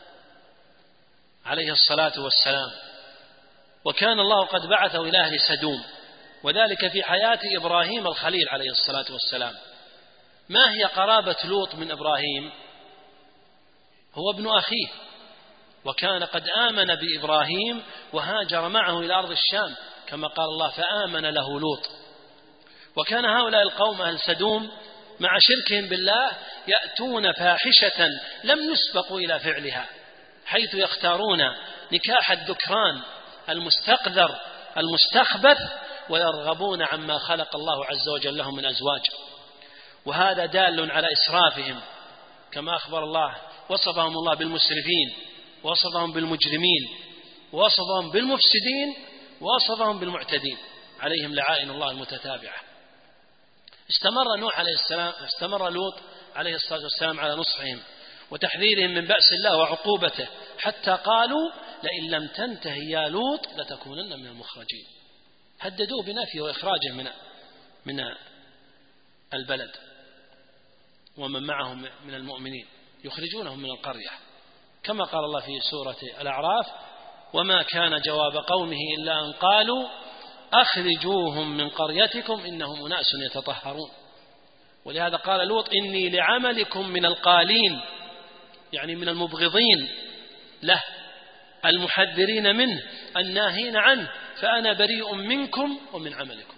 عليه الصلاة والسلام، وكان الله قد بعثه إلى أهل سدوم، وذلك في حياة إبراهيم الخليل عليه الصلاة والسلام. ما هي قرابة لوط من إبراهيم؟ هو ابن أخيه، وكان قد آمن بإبراهيم وهاجر معه إلى أرض الشام، كما قال الله: فآمن له لوط. وكان هؤلاء القوم أهل سدوم مع شركهم بالله يأتون فاحشة لم يسبقوا إلى فعلها، حيث يختارون نكاح الذكران المستقذر المستخبث، ويرغبون عما خلق الله عز وجل لهم من أزواج. وهذا دال على إسرافهم، كما أخبر الله وصفهم الله بالمسرفين، وصفهم بالمجرمين، وصفهم بالمفسدين، وصفهم بالمعتدين، عليهم لعائن الله المتتابعة. استمر نوح عليه السلام استمر لوط عليه الصلاة والسلام على نصحهم وتحذيرهم من بأس الله وعقوبته، حتى قالوا: لئن لم تنته يا لوط لتكونن من المخرجين. هددوه بنفيه وإخراجه من من البلد ومن معهم من المؤمنين، يخرجونهم من القرية، كما قال الله في سورة الأعراف: وما كان جواب قومه إلا أن قالوا أخرجوهم من قريتكم إنهم أناس يتطهرون. ولهذا قال لوط: إني لعملكم من القالين، يعني من المبغضين له، المحذرين منه، الناهين عنه، فأنا بريء منكم ومن عملكم.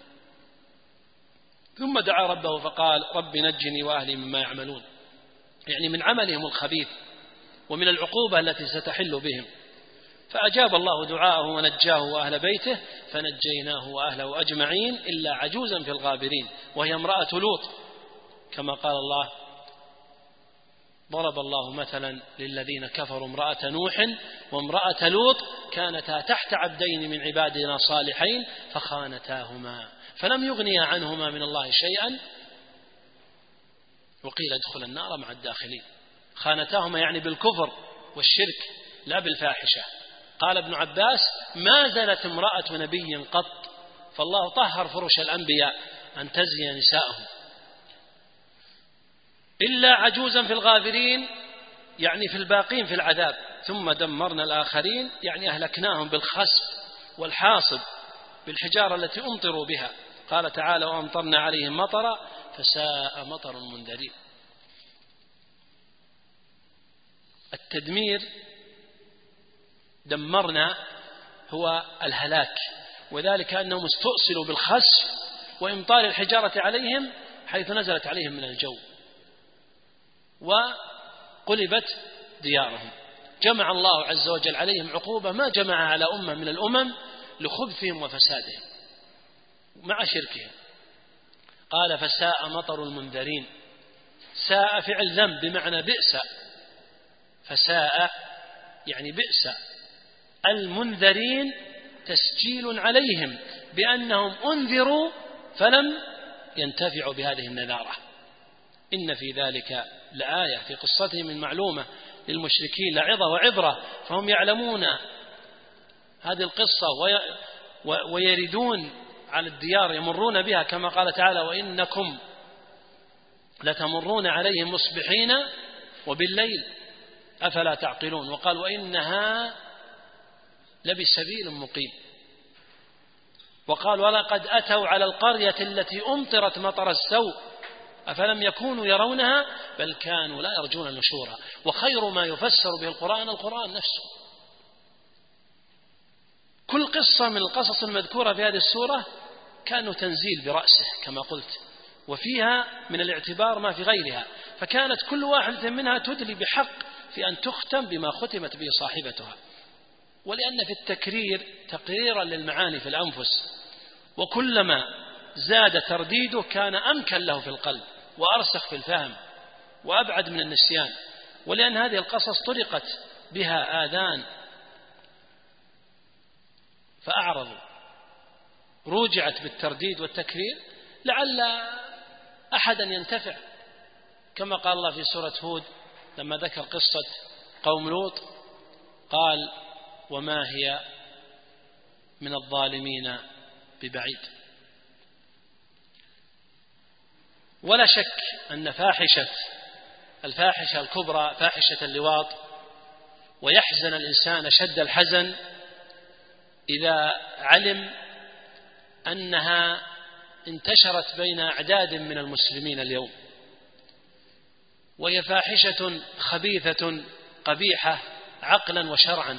ثم دعا ربه فقال: رب نجني وأهلي مما يعملون، يعني من عملهم الخبيث ومن العقوبة التي ستحل بهم. فأجاب الله دعاءه ونجاه وأهل بيته، فنجيناه وأهله أجمعين إلا عجوزا في الغابرين، وهي امرأة لوط، كما قال الله: ضرب الله مثلا للذين كفروا امرأة نوح وامرأة لوط كانتا تحت عبدين من عبادنا صالحين فخانتاهما فلم يغنيا عنهما من الله شيئا وقيل ادخل النار مع الداخلين. خانتاهما يعني بالكفر والشرك لا بالفاحشة. قال ابن عباس: ما زالت امرأة نبي قط، فالله طهر فرش الأنبياء أن تزني نساءهم. إلا عجوزا في الغابرين، يعني في الباقين في العذاب. ثم دمرنا الآخرين، يعني أهلكناهم بالخسف والحاصب بالحجارة التي أمطروا بها. قال تعالى: وأمطرنا عليهم مطرا فساء مطر المنذرين. التدمير، دمرنا، هو الهلاك، وذلك أنهم استؤصلوا بالخسف وإمطار الحجارة عليهم حيث نزلت عليهم من الجو، وقلبت ديارهم. جمع الله عز وجل عليهم عقوبة ما جمع على أمة من الأمم لخبثهم وفسادهم مع شركهم. قال: فساء مطر المنذرين. ساء فعل ذنب بمعنى بئس، فساء يعني بئس. المنذرين تسجيل عليهم بأنهم أنذروا فلم ينتفعوا بهذه النذارة. إن في ذلك لآية في قصتهم المعلومة للمشركين لعظة وعبرة، فهم يعلمون هذه القصة ويردون على الديار يمرون بها، كما قال تعالى: وإنكم لتمرون عليهم مصبحين وبالليل أفلا تعقلون. وقال: وإنها لبسبيل مقيم. وقال: ولقد أتوا على القرية التي أمطرت مطر السوء أفلم يكونوا يرونها بل كانوا لا يرجون نشورا. وخير ما يفسر به القرآن القرآن نفسه. كل قصة من القصص المذكورة في هذه السورة كانوا تنزيل برأسه كما قلت، وفيها من الاعتبار ما في غيرها، فكانت كل واحدة منها تدلي بحق في أن تختم بما ختمت به صاحبتها. ولأن في التكرير تقريرا للمعاني في الأنفس، وكلما زاد ترديده كان أمكن له في القلب وأرسخ في الفهم وأبعد من النسيان. ولأن هذه القصص طرقت بها آذان فأعرضوا، روجعت بالترديد والتكرير لعل أحدا ينتفع، كما قال الله في سورة هود لما ذكر قصة قوم لوط قال وما هي من الظالمين ببعيد. ولا شك أن فاحشة الفاحشة الكبرى فاحشة اللواط، ويحزن الإنسان شد الحزن إذا علم أنها انتشرت بين أعداد من المسلمين اليوم، وهي فاحشة خبيثة قبيحة عقلا وشرعا،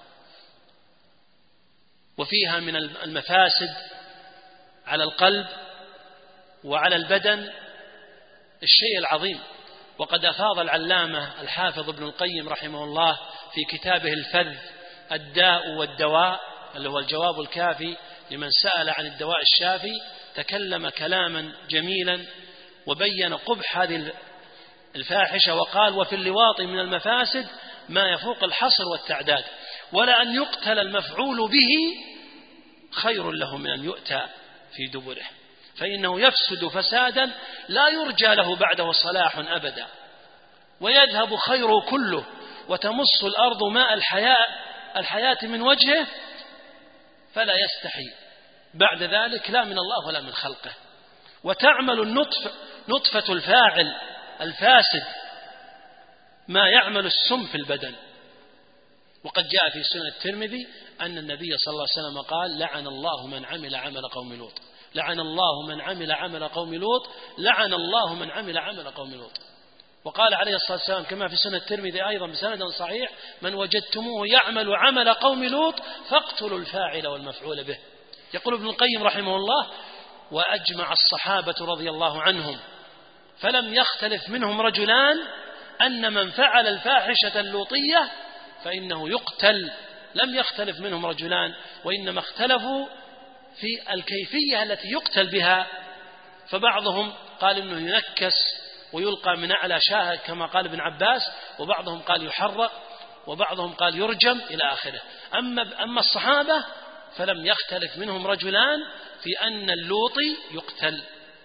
وفيها من المفاسد على القلب وعلى البدن الشيء العظيم. وقد أفاض العلامة الحافظ ابن القيم رحمه الله في كتابه الفذ الداء والدواء، اللي هو الجواب الكافي لمن سأل عن الدواء الشافي، تكلم كلاما جميلا وبين قبح هذه الفاحشة، وقال وفي اللواط من المفاسد ما يفوق الحصر والتعداد، ولا أن يقتل المفعول به خير له من أن يؤتى في دبره، فإنه يفسد فسادا لا يرجى له بعده صلاح أبدا، ويذهب خيره كله، وتمص الأرض ماء الحياة الحياة من وجهه، فلا يستحي بعد ذلك لا من الله ولا من خلقه. وتعمل النطف نطفة الفاعل الفاسد ما يعمل السم في البدن. وقد جاء في سنن الترمذي أن النبي صلى الله عليه وسلم قال لعن الله من عمل عمل قوم لوط، لعن الله من عمل عمل قوم لوط، لعن الله من عمل عمل قوم لوط. وقال عليه الصلاة والسلام كما في سنن الترمذي أيضا بسند صحيح من وجدتموه يعمل عمل قوم لوط فاقتلوا الفاعل والمفعول به. يقول ابن القيم رحمه الله وأجمع الصحابة رضي الله عنهم فلم يختلف منهم رجلان أن من فعل الفاحشة اللوطية فإنه يقتل، لم يختلف منهم رجلان، وإنما اختلفوا في الكيفية التي يقتل بها، فبعضهم قال إنه ينكس ويلقى من أعلى شاهد كما قال ابن عباس، وبعضهم قال يحرق، وبعضهم قال يرجم إلى آخره. أما, أما الصحابة فلم يختلف منهم رجلان في أن اللوطي يقتل،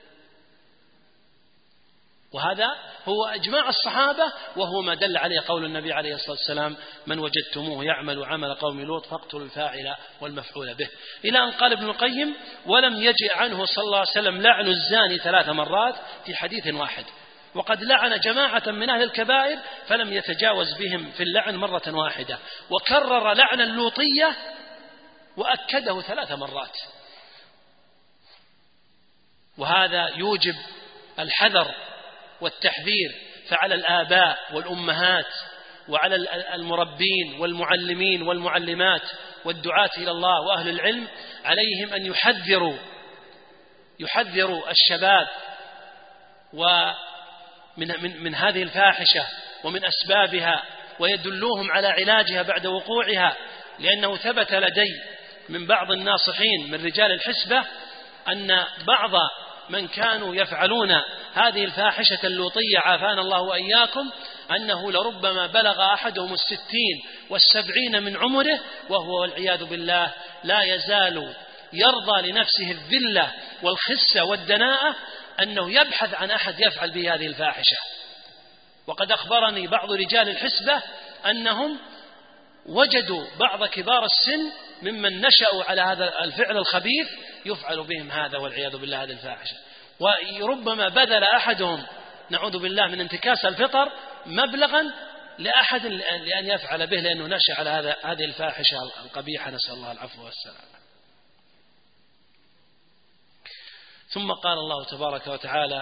وهذا هو إجماع الصحابة، وهو ما دل عليه قول النبي عليه الصلاة والسلام من وجدتموه يعمل عمل قوم لوط فاقتلوا الفاعل والمفعول به، إلى أن قال ابن القيم ولم يجئ عنه صلى الله عليه وسلم لعن الزاني ثلاث مرات في حديث واحد، وقد لعن جماعة من أهل الكبائر فلم يتجاوز بهم في اللعن مرة واحدة، وكرر لعن اللوطية وأكده ثلاث مرات. وهذا يوجب الحذر والتحذير، فعلى الآباء والأمهات وعلى المربين والمعلمين والمعلمات والدعاة إلى الله وأهل العلم عليهم أن يحذروا يحذروا الشباب ومن من من هذه الفاحشة ومن أسبابها، ويدلوهم على علاجها بعد وقوعها، لأنه ثبت لدي من بعض الناصحين من رجال الحسبة أن بعض من كانوا يفعلون هذه الفاحشة اللوطية عافانا الله وإياكم أنه لربما بلغ أحدهم الستين والسبعين من عمره وهو والعياذ بالله لا يزال يرضى لنفسه الذلة والخسة والدناءة أنه يبحث عن أحد يفعل به هذه الفاحشة. وقد أخبرني بعض رجال الحسبة أنهم وجدوا بعض كبار السن ممن نشأوا على هذا الفعل الخبيث يفعل بهم هذا والعياذ بالله هذه الفاحشة، وربما بذل أحدهم نعوذ بالله من انتكاس الفطر مبلغا لأحد لأن يفعل به لأنه نشأ على هذا هذه الفاحشة القبيحة، نسأل الله العفو والسلام. ثم قال الله تبارك وتعالى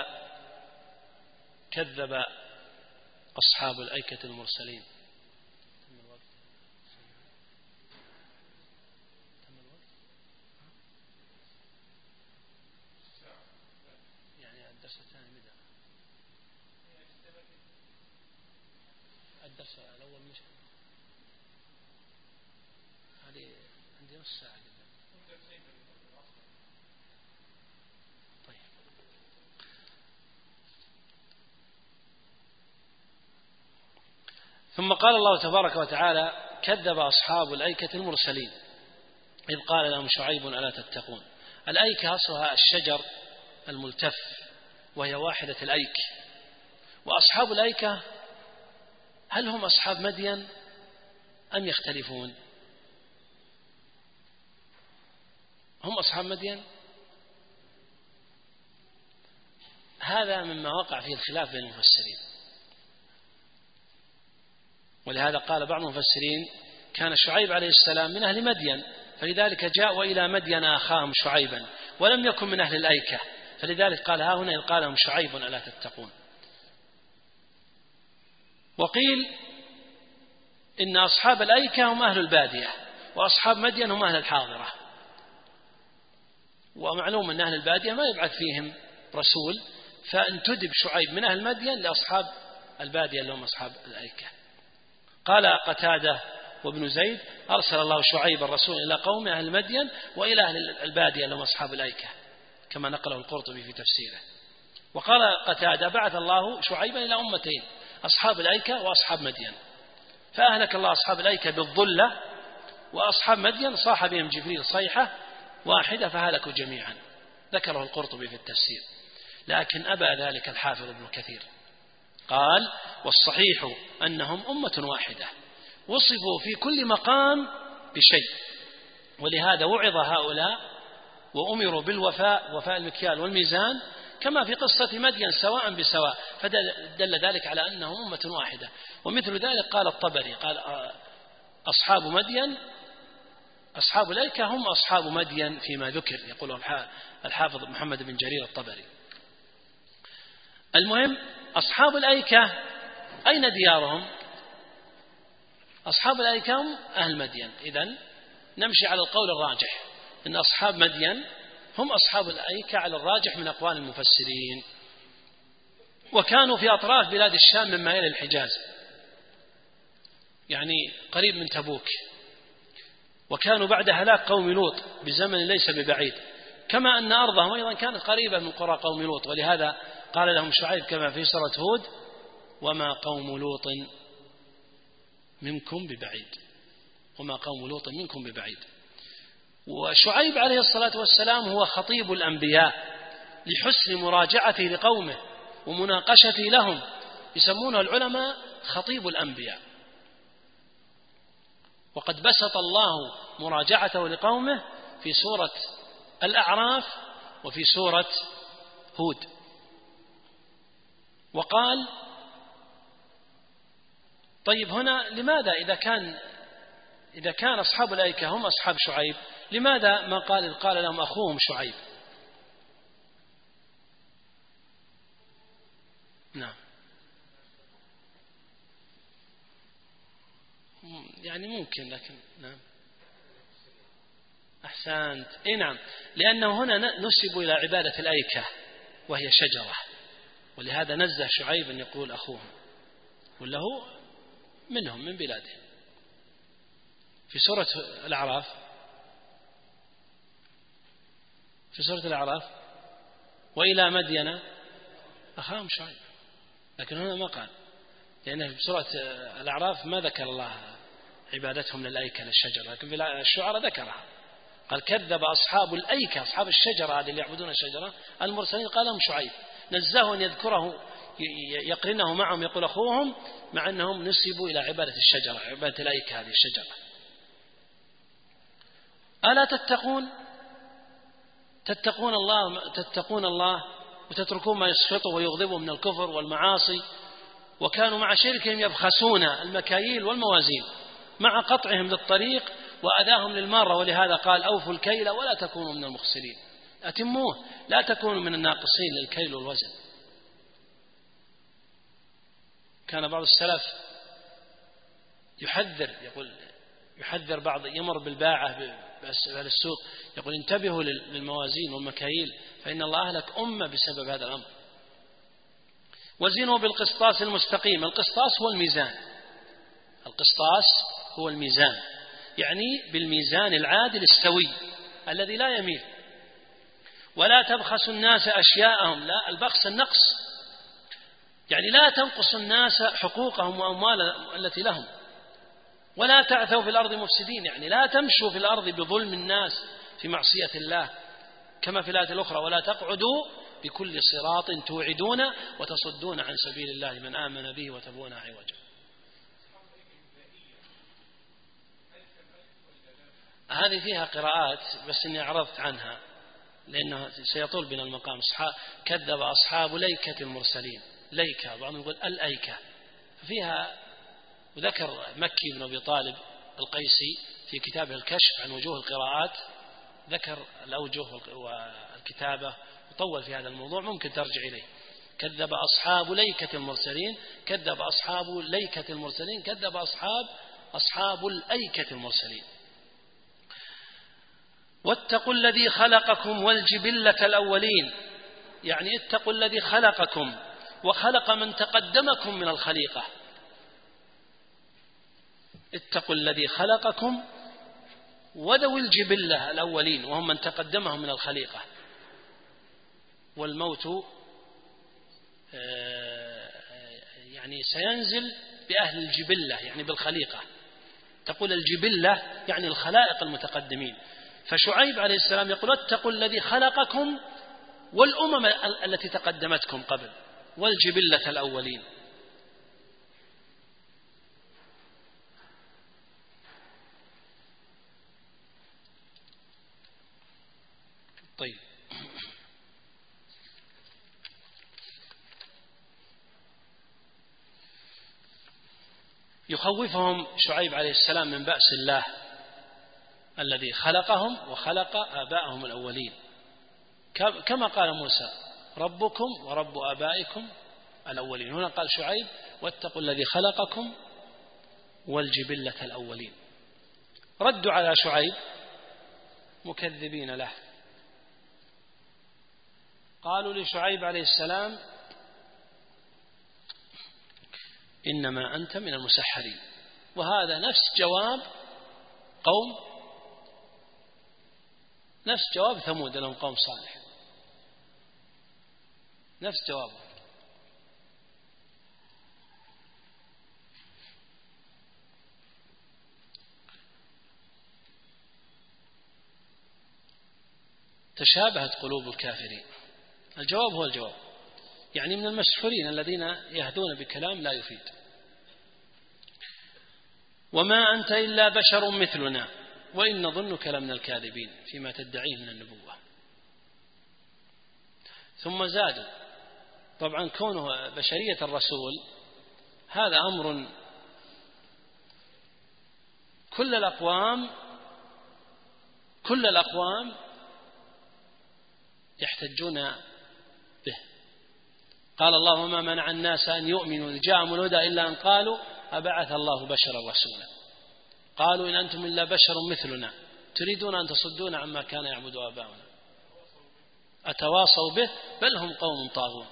كذب أصحاب الأيكة المرسلين. الدرس الأول مش طيب. ثم قال الله تبارك وتعالى: كذب أصحاب الأيكة المرسلين إذ قال لهم شعيب ألا تتقون. الأيكة أصلها الشجر الملتف، وهي واحدة الأيك. وأصحاب الأيكة هل هم أصحاب مدين أم يختلفون؟ هم أصحاب مدين. هذا مما وقع فيه الخلاف بين المفسرين، ولهذا قال بعض المفسرين: كان شعيب عليه السلام من أهل مدين، فلذلك جاءوا إلى مدين أخاهم شعيبا، ولم يكن من أهل الأيكة، فلذلك قال ها هنا إذ قال لهم شعيب ألا تتقون. وقيل إن أصحاب الأيكة هم أهل البادية، وأصحاب مدين هم أهل الحاضرة. ومعلوم أن أهل البادية ما يبعث فيهم رسول، فانتدب شعيب من أهل مدين لأصحاب البادية اللي هم أصحاب الأيكة. قال قتادة وابن زيد: أرسل الله شعيب الرسول إلى قوم أهل مدين وإلى أهل البادية اللي هم أصحاب الأيكة، كما نقله القرطبي في تفسيره. وقال قتادة: بعث الله شعيبا إلى أمتين، أصحاب الأيكة وأصحاب مدين، فأهلك الله أصحاب الأيكة بالظلة، وأصحاب مدين صاح بهم جبريل صيحة واحدة فهلكوا جميعا. ذكره القرطبي في التفسير، لكن أبى ذلك الحافظ ابن كثير، قال: والصحيح أنهم أمة واحدة وصفوا في كل مقام بشيء، ولهذا وعظ هؤلاء وأمروا بالوفاء، وفاء المكيال والميزان، كما في قصة مدين سواء بسواء، فدل ذلك على أنهم أمة واحدة. ومثل ذلك قال الطبري، قال: أصحاب مدين أصحاب الأيكة هم أصحاب مدين فيما ذكر، يقول الحافظ محمد بن جرير الطبري. المهم، أصحاب الأيكة أين ديارهم؟ أصحاب الأيكة هم أهل مدين. إذن نمشي على القول الراجح أن أصحاب مدين هم أصحاب الأيكة على الراجح من أقوال المفسرين، وكانوا في أطراف بلاد الشام مما يلي الحجاز، يعني قريب من تبوك، وكانوا بعد هلاك قوم لوط بزمن ليس ببعيد، كما أن أرضهم أيضا كانت قريبة من قرى قوم لوط، ولهذا قال لهم شعيب كما في سورة هود: وما قوم لوط منكم ببعيد، وما قوم لوط منكم ببعيد. وشعيب عليه الصلاة والسلام هو خطيب الأنبياء لحسن مراجعته لقومه ومناقشته لهم، يسمونه العلماء خطيب الأنبياء. وقد بسط الله مراجعته لقومه في سورة الأعراف وفي سورة هود، وقال: طيب هنا لماذا إذا كان إذا كان أصحاب الأيكة هم أصحاب شعيب، لماذا ما قال قال لهم أخوهم شعيب؟ نعم، يعني ممكن، لكن نعم أحسنت. إيه نعم، لأنه هنا نسب إلى عبادة الأيكة وهي شجرة، ولهذا نزه شعيب أن يقول أخوهم، وله منهم من بلاده. في سورة الأعراف في سورة الأعراف وإلى مدين أخاهم شعيب، لكن هنا ما قال، لأن في سورة الأعراف ما ذكر الله عبادتهم للأيكة للشجرة، لكن في الشعراء ذكرها، قال: كذب أصحاب الأيكة، أصحاب الشجرة هذه اللي يعبدون الشجرة المرسلين، قال لهم شعيب، نزهوا أن يذكره يقرنه معهم يقول أخوهم، مع أنهم نسبوا إلى عبادة الشجرة، عبادة الأيكة هذه الشجرة. ألا تتقون تتقون الله تتقون الله وتتركون ما يسخطه ويغضبه من الكفر والمعاصي. وكانوا مع شركهم يبخسون المكاييل والموازين مع قطعهم للطريق وأذاهم للمارة، ولهذا قال: أوفوا الكيل ولا تكونوا من المخسرين، أتموه لا تكونوا من الناقصين للكيل والوزن. كان بعض السلف يحذر، يقول يحذر بعض يمر بالباعة بأهل السوق، يقول: انتبهوا للموازين والمكاييل فإن الله أهلك أمة بسبب هذا الأمر. وزنوا بالقسطاس المستقيم، القسطاس هو الميزان، القسطاس هو الميزان، يعني بالميزان العادل السوي الذي لا يميل. ولا تبخسوا الناس أشياءهم، لا، البخس النقص، يعني لا تنقص الناس حقوقهم وأموالهم التي لهم. ولا تعثوا في الأرض مفسدين، يعني لا تمشوا في الأرض بظلم الناس في معصية الله، كما في الآية الأخرى ولا تقعدوا بكل صراط توعدون وتصدون عن سبيل الله من آمن به وتبغون عوجا. هذه فيها قراءات بس إني أعرضت عنها لأنه سيطول بنا المقام. كذب أصحاب ليكة المرسلين، ليكة، بعضهم يقول الأيكة، فيها. وذكر مكي بن أبي طالب القيسي في كتابه الكشف عن وجوه القراءات، ذكر الأوجه والكتابة وطول في هذا الموضوع، ممكن ترجع إليه. كذب أصحاب ليكة المرسلين، كذب أصحاب ليكة المرسلين، كذب أصحاب أصحاب الأيكة المرسلين. واتقوا الذي خلقكم والجبلة الأولين، يعني اتقوا الذي خلقكم وخلق من تقدمكم من الخليقة. اتقوا الذي خلقكم وذوي الجبلة الأولين وهم من تقدمهم من الخليقة. والموت يعني سينزل بأهل الجبلة، يعني بالخليقة. تقول الجبلة يعني الخلائق المتقدمين. فشعيب عليه السلام يقول اتقوا الذي خلقكم والأمم التي تقدمتكم قبل والجبلة الأولين. طيب، يخوفهم شعيب عليه السلام من بأس الله الذي خلقهم وخلق آباءهم الأولين، كما قال موسى ربكم ورب آبائكم الأولين. هنا قال شعيب واتقوا الذي خلقكم والجبلة الأولين. ردوا على شعيب مكذبين له، قالوا لشعيب عليه السلام إنما أنت من المسحرين. وهذا نفس جواب قوم نفس جواب ثمود لهم قوم صالح، نفس جوابه. تشابهت قلوب الكافرين. الجواب هو الجواب، يعني من المسحورين الذين يهدون بكلام لا يفيد. وما أنت إلا بشر مثلنا وإن نظنك لمن الكاذبين فيما تدعيه من النبوة. ثم زادوا، طبعا كونه بشرية الرسول هذا أمر كل الأقوام كل الأقوام يحتجون به. قال الله وما منع الناس أن يؤمنوا إذ جاءهم الهدى إلا أن قالوا أبعث الله بشرا رسولا. قالوا إن أنتم إلا بشر مثلنا تريدون أن تصدون عما كان يعبد آباؤنا أتواصوا به بل هم قوم طاغون.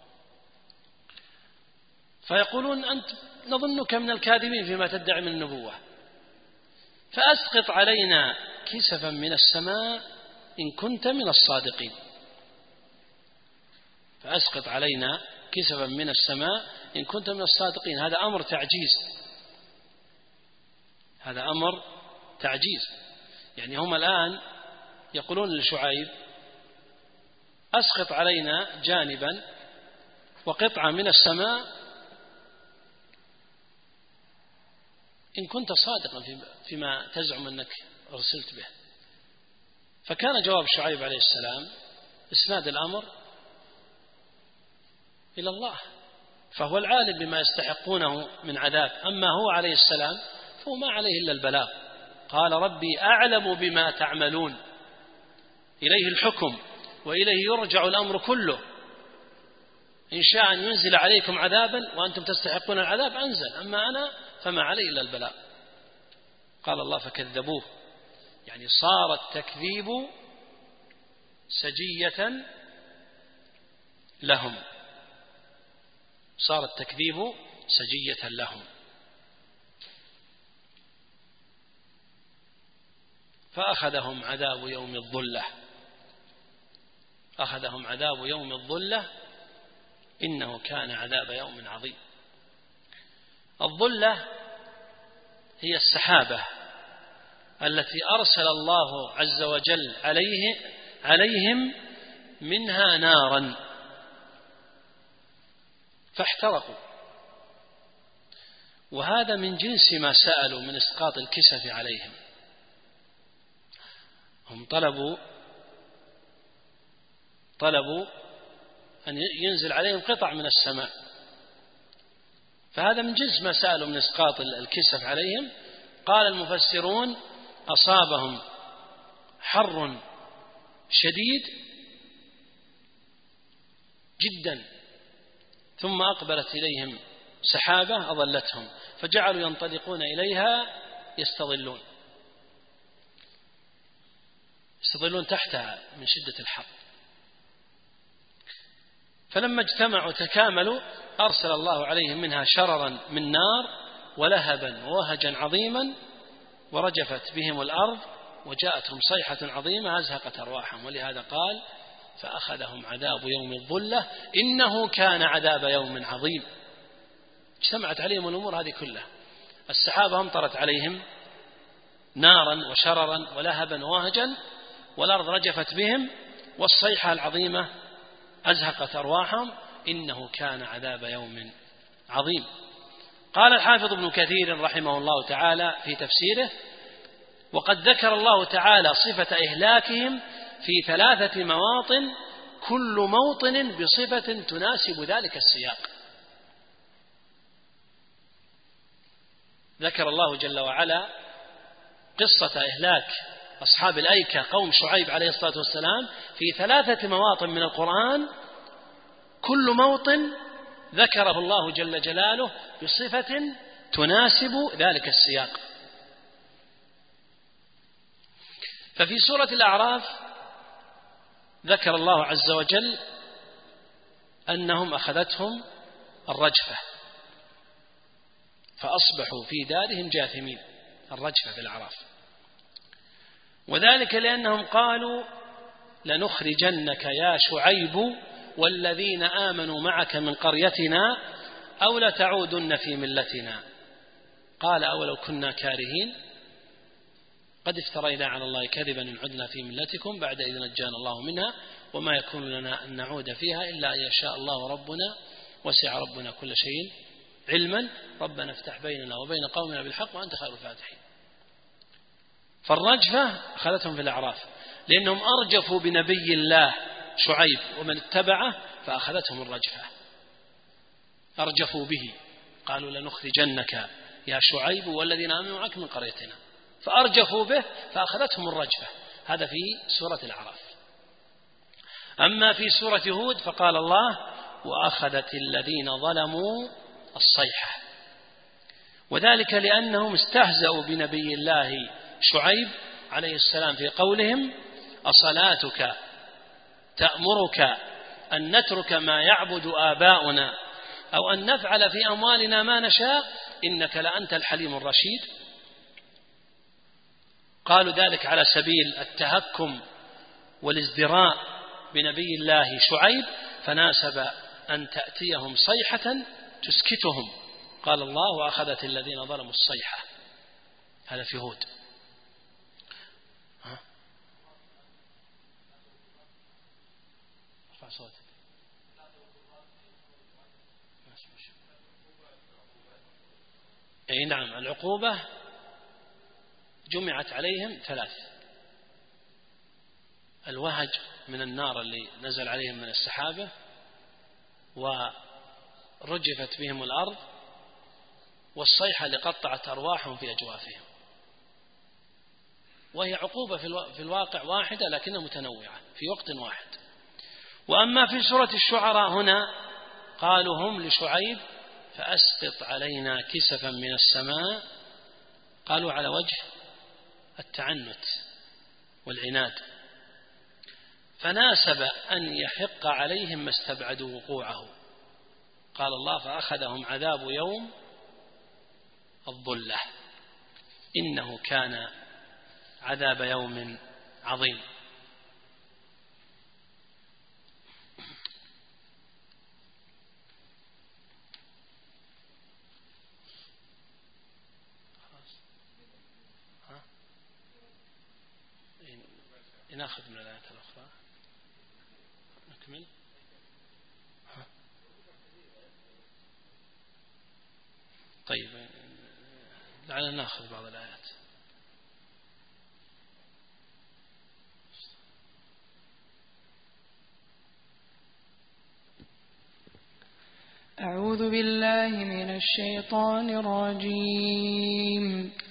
فيقولون أنت نظنك من الكاذبين فيما تدعي من النبوة، فأسقط علينا كسفا من السماء إن كنت من الصادقين. فأسقط علينا كسفا من السماء إن كنت من الصادقين. هذا أمر تعجيز، هذا أمر تعجيز. يعني هم الآن يقولون لشعيب أسقط علينا جانبا وقطعة من السماء إن كنت صادقا فيما تزعم أنك أرسلت به. فكان جواب شعيب عليه السلام إسناد الأمر إلى الله، فهو العالم بما يستحقونه من عذاب. أما هو عليه السلام فهو ما عليه إلا البلاغ. قال ربي أعلم بما تعملون، إليه الحكم وإليه يرجع الأمر كله. إن شاء أن ينزل عليكم عذابا وأنتم تستحقون العذاب أنزل، أما أنا فما علي إلا البلاغ. قال الله فكذبوه، يعني صار التكذيب سجية لهم، صار التكذيب سجية لهم. فأخذهم عذاب يوم الظلة أخذهم عذاب يوم الظلة إنه كان عذاب يوم عظيم. الظلة هي السحابة التي أرسل الله عز وجل عليه عليهم منها نارا فاحترقوا، وهذا من جنس ما سألوا من إسقاط الكسف عليهم. هم طلبوا طلبوا أن ينزل عليهم قطع من السماء، فهذا من جنس ما سألوا من إسقاط الكسف عليهم. قال المفسرون أصابهم حر شديد جدا ثم أقبلت إليهم سحابة أظلتهم فجعلوا ينطلقون إليها يستظلون يستظلون تحتها من شدة الحر. فلما اجتمعوا تكاملوا أرسل الله عليهم منها شررا من نار ولهبا ووهجا عظيما ورجفت بهم الأرض وجاءتهم صيحة عظيمة أزهقت أرواحهم، ولهذا قال فأخذهم عذاب يوم الظلة إنه كان عذاب يوم عظيم. اجتمعت عليهم الأمور هذه كلها، السحابة أمطرت عليهم نارا وشررا ولهبا ووهجا، والأرض رجفت بهم، والصيحة العظيمة أزهقت أرواحهم، إنه كان عذاب يوم عظيم. قال الحافظ ابن كثير رحمه الله تعالى في تفسيره: وقد ذكر الله تعالى صفة إهلاكهم في ثلاثة مواطن كل موطن بصفة تناسب ذلك السياق. ذكر الله جل وعلا قصة إهلاك أصحاب الأيكة قوم شعيب عليه الصلاة والسلام في ثلاثة مواطن من القرآن، كل موطن ذكره الله جل جلاله بصفة تناسب ذلك السياق. ففي سورة الأعراف ذكر الله عز وجل أنهم أخذتهم الرجفة فأصبحوا في دارهم جاثمين، الرجفة في الأعراف، وذلك لأنهم قالوا لنخرجنك يا شعيب والذين آمنوا معك من قريتنا أو لتعودن في ملتنا. قال أولو كنا كارهين قد افترينا على الله كذبا إن عدنا في ملتكم بعد إذ نجانا الله منها وما يكون لنا أن نعود فيها إلا أن يشاء الله ربنا وسع ربنا كل شيء علما ربنا افتح بيننا وبين قومنا بالحق وأنت خير الفاتحين. فالرجفة أخذتهم في الأعراف لأنهم أرجفوا بنبي الله شعيب ومن اتبعه فأخذتهم الرجفة، أرجفوا به، قالوا لنخرجنك يا شعيب والذين آمنوا معك من قريتنا، فأرجفوا به فأخذتهم الرجفة. هذا في سورة الأعراف. أما في سورة هود فقال الله وأخذت الذين ظلموا الصيحة، وذلك لأنهم استهزأوا بنبي الله شعيب عليه السلام في قولهم أصلاتك تأمرك أن نترك ما يعبد آباؤنا أو أن نفعل في أموالنا ما نشاء إنك لأنت الحليم الرشيد. قالوا ذلك على سبيل التهكم والازدراء بنبي الله شعيب، فناسب أن تأتيهم صيحة تسكتهم. قال الله وأخذت الذين ظلموا الصيحة، هذا في هود. ها؟ ارفع صوتك. أي نعم، العقوبة جمعت عليهم ثلاث: الوهج من النار اللي نزل عليهم من السحابة، ورجفت بهم الأرض، والصيحة اللي قطعت أرواحهم في أجوافهم. وهي عقوبة في الواقع واحدة لكنها متنوعة في وقت واحد. وأما في سورة الشعراء هنا قالوا هم لشعيب فأسقط علينا كسفا من السماء، قالوا على وجه التعنت والعناد، فناسب أن يحق عليهم ما استبعدوا وقوعه. قال الله فأخذهم عذاب يوم الظلة إنه كان عذاب يوم عظيم. ناخذ من الآيات الأخرى نكمل. طيب لعلنا ناخذ بعض الآيات. أعوذ بالله من الشيطان الرجيم.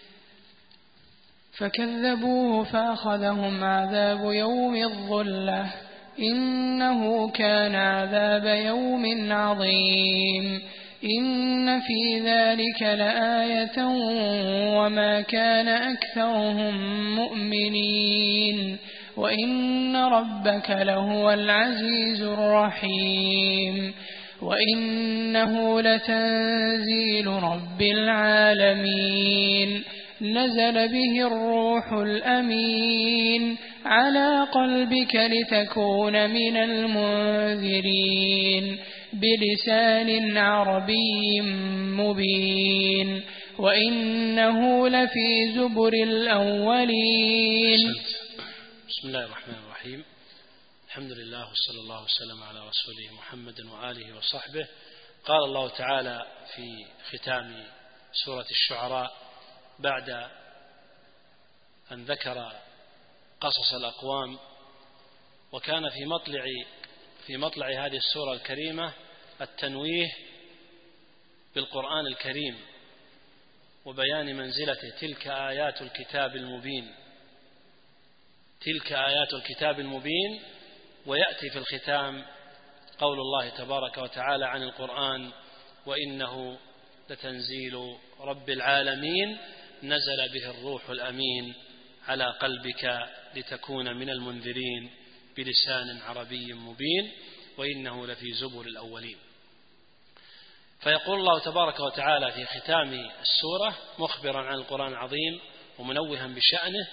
فكذبوه فأخذهم عذاب يوم الظلة إنه كان عذاب يوم عظيم. إن في ذلك لآية وما كان أكثرهم مؤمنين وإن ربك لهو العزيز الرحيم. وإنه لتنزيل رب العالمين نزل به الروح الأمين على قلبك لتكون من المنذرين بلسان عربي مبين وإنه لفي زبر الأولين. بسم الله الرحمن الرحيم. الحمد لله وصلى الله وسلم على رسوله محمد وآله وصحبه. قال الله تعالى في ختام سورة الشعراء بعد أن ذكر قصص الأقوام، وكان في مطلع في مطلع هذه السورة الكريمة التنويه بالقرآن الكريم وبيان منزلته. تلك آيات الكتاب المبين، تلك آيات الكتاب المبين. ويأتي في الختام قول الله تبارك وتعالى عن القرآن: وإنه لتنزيل رب العالمين نزل به الروح الأمين على قلبك لتكون من المنذرين بلسان عربي مبين وإنه لفي زبر الأولين. فيقول الله تبارك وتعالى في ختام السورة مخبرا عن القرآن العظيم ومنوها بشأنه: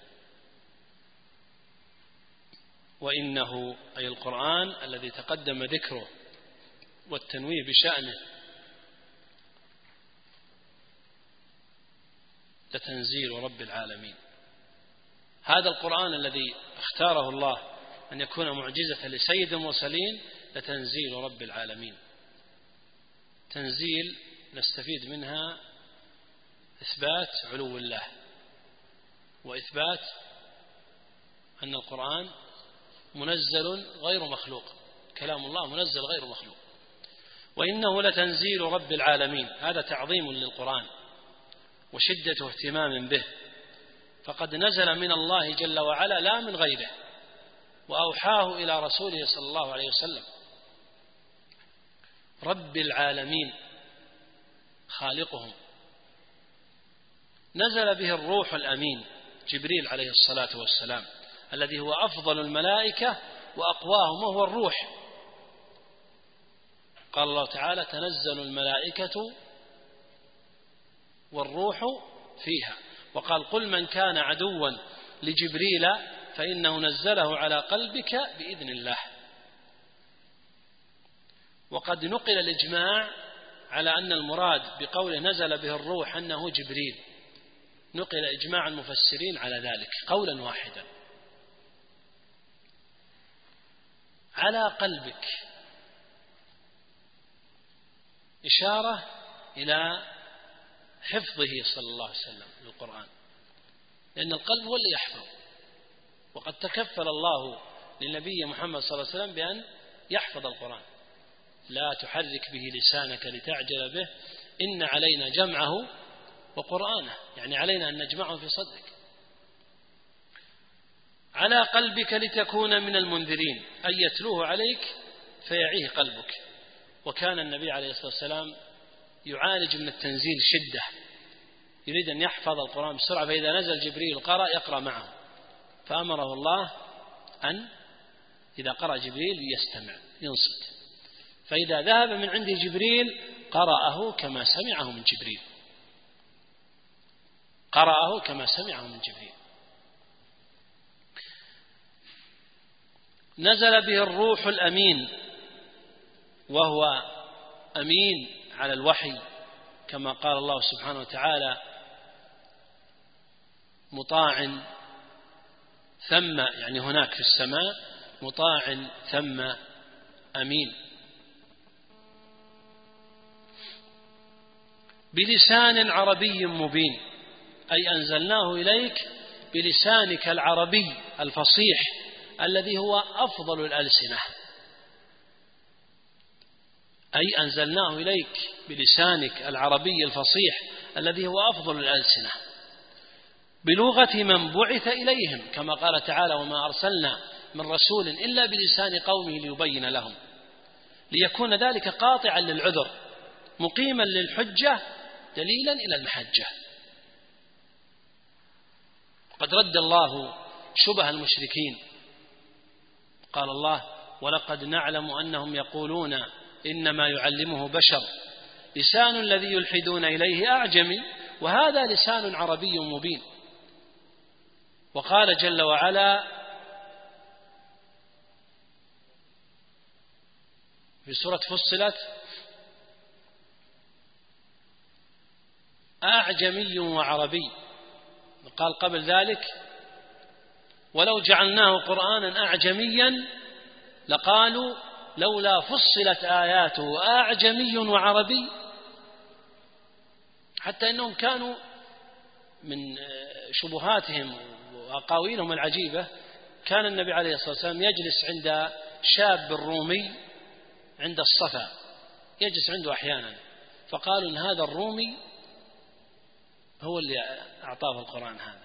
وإنه أي القرآن الذي تقدم ذكره والتنويه بشأنه لتنزيل رب العالمين. هذا القرآن الذي اختاره الله أن يكون معجزة لسيد المرسلين لتنزيل رب العالمين. تنزيل نستفيد منها إثبات علو الله وإثبات أن القرآن منزل غير مخلوق، كلام الله منزل غير مخلوق. وإنه لتنزيل رب العالمين، هذا تعظيم للقرآن وشدة اهتمام به، فقد نزل من الله جل وعلا لا من غيره، وأوحاه إلى رسوله صلى الله عليه وسلم. رب العالمين خالقهم، نزل به الروح الأمين جبريل عليه الصلاة والسلام الذي هو أفضل الملائكة وأقواهم وهو الروح. قال الله تعالى: تنزل الملائكة والروح فيها. وقال: قل من كان عدوا لجبريل فإنه نزله على قلبك بإذن الله. وقد نقل الإجماع على أن المراد بقوله نزل به الروح أنه جبريل، نقل إجماع المفسرين على ذلك قولا واحدا. على قلبك إشارة إلى حفظه صلى الله عليه وسلم للقرآن، لأن القلب هو اللي يحفظ. وقد تكفل الله للنبي محمد صلى الله عليه وسلم بأن يحفظ القرآن: لا تحرك به لسانك لتعجل به إن علينا جمعه وقرآنه، يعني علينا أن نجمعه في صدرك. على قلبك لتكون من المنذرين، أي يتلوه عليك فيعيه قلبك. وكان النبي عليه الصلاة والسلام يعالج من التنزيل شدة، يريد أن يحفظ القرآن بسرعة، فإذا نزل جبريل قرأ يقرأ معه، فأمره الله أن إذا قرأ جبريل يستمع ينصت، فإذا ذهب من عنده جبريل قرأه كما سمعه من جبريل. قرأه كما سمعه من جبريل. نزل به الروح الأمين، وهو أمين على الوحي كما قال الله سبحانه وتعالى: مطاع ثم، يعني هناك في السماء، مطاع ثم أمين. بلسان عربي مبين، أي أنزلناه إليك بلسانك العربي الفصيح الذي هو أفضل الألسنة، أي أنزلناه إليك بلسانك العربي الفصيح الذي هو أفضل الألسنة، بلغة من بعث إليهم، كما قال تعالى: وما أرسلنا من رسول إلا بلسان قومه ليبين لهم، ليكون ذلك قاطعا للعذر مقيما للحجة دليلا إلى المحجة. قد رد الله شبه المشركين، قال الله: ولقد نعلم أنهم يقولون إنما يعلمه بشر لسان الذي يلحدون إليه أعجمي وهذا لسان عربي مبين. وقال جل وعلا في سورة فصلت: أعجمي وعربي. قال قبل ذلك: ولو جعلناه قرآنا أعجميا لقالوا لولا فصلت آياته أعجمي وعربي. حتى إنهم كانوا من شبهاتهم وأقاويلهم العجيبة، كان النبي عليه الصلاة والسلام يجلس عند شاب رومي عند الصفا، يجلس عنده أحيانا، فقالوا إن هذا الرومي هو اللي أعطاه القرآن هذا.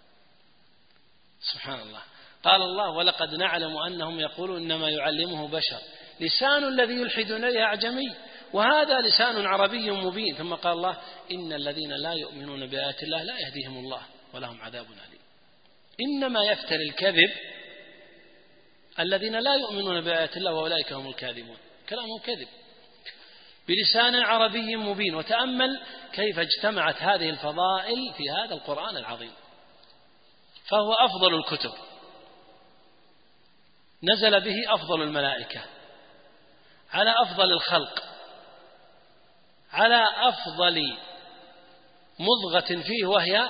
سبحان الله. قال الله: ولقد نعلم أنهم يقولون إنما يعلمه بشر لسان الذي يلحدون إليه أعجمي وهذا لسان عربي مبين. ثم قال الله: إن الذين لا يؤمنون بآيات الله لا يهديهم الله ولهم عذاب أليم. إنما يفتري الكذب الذين لا يؤمنون بآيات الله وأولئك هم الكاذبون. كلامه كذب بلسان عربي مبين. وتأمل كيف اجتمعت هذه الفضائل في هذا القرآن العظيم، فهو أفضل الكتب، نزل به أفضل الملائكة على أفضل الخلق، على أفضل مضغة فيه وهي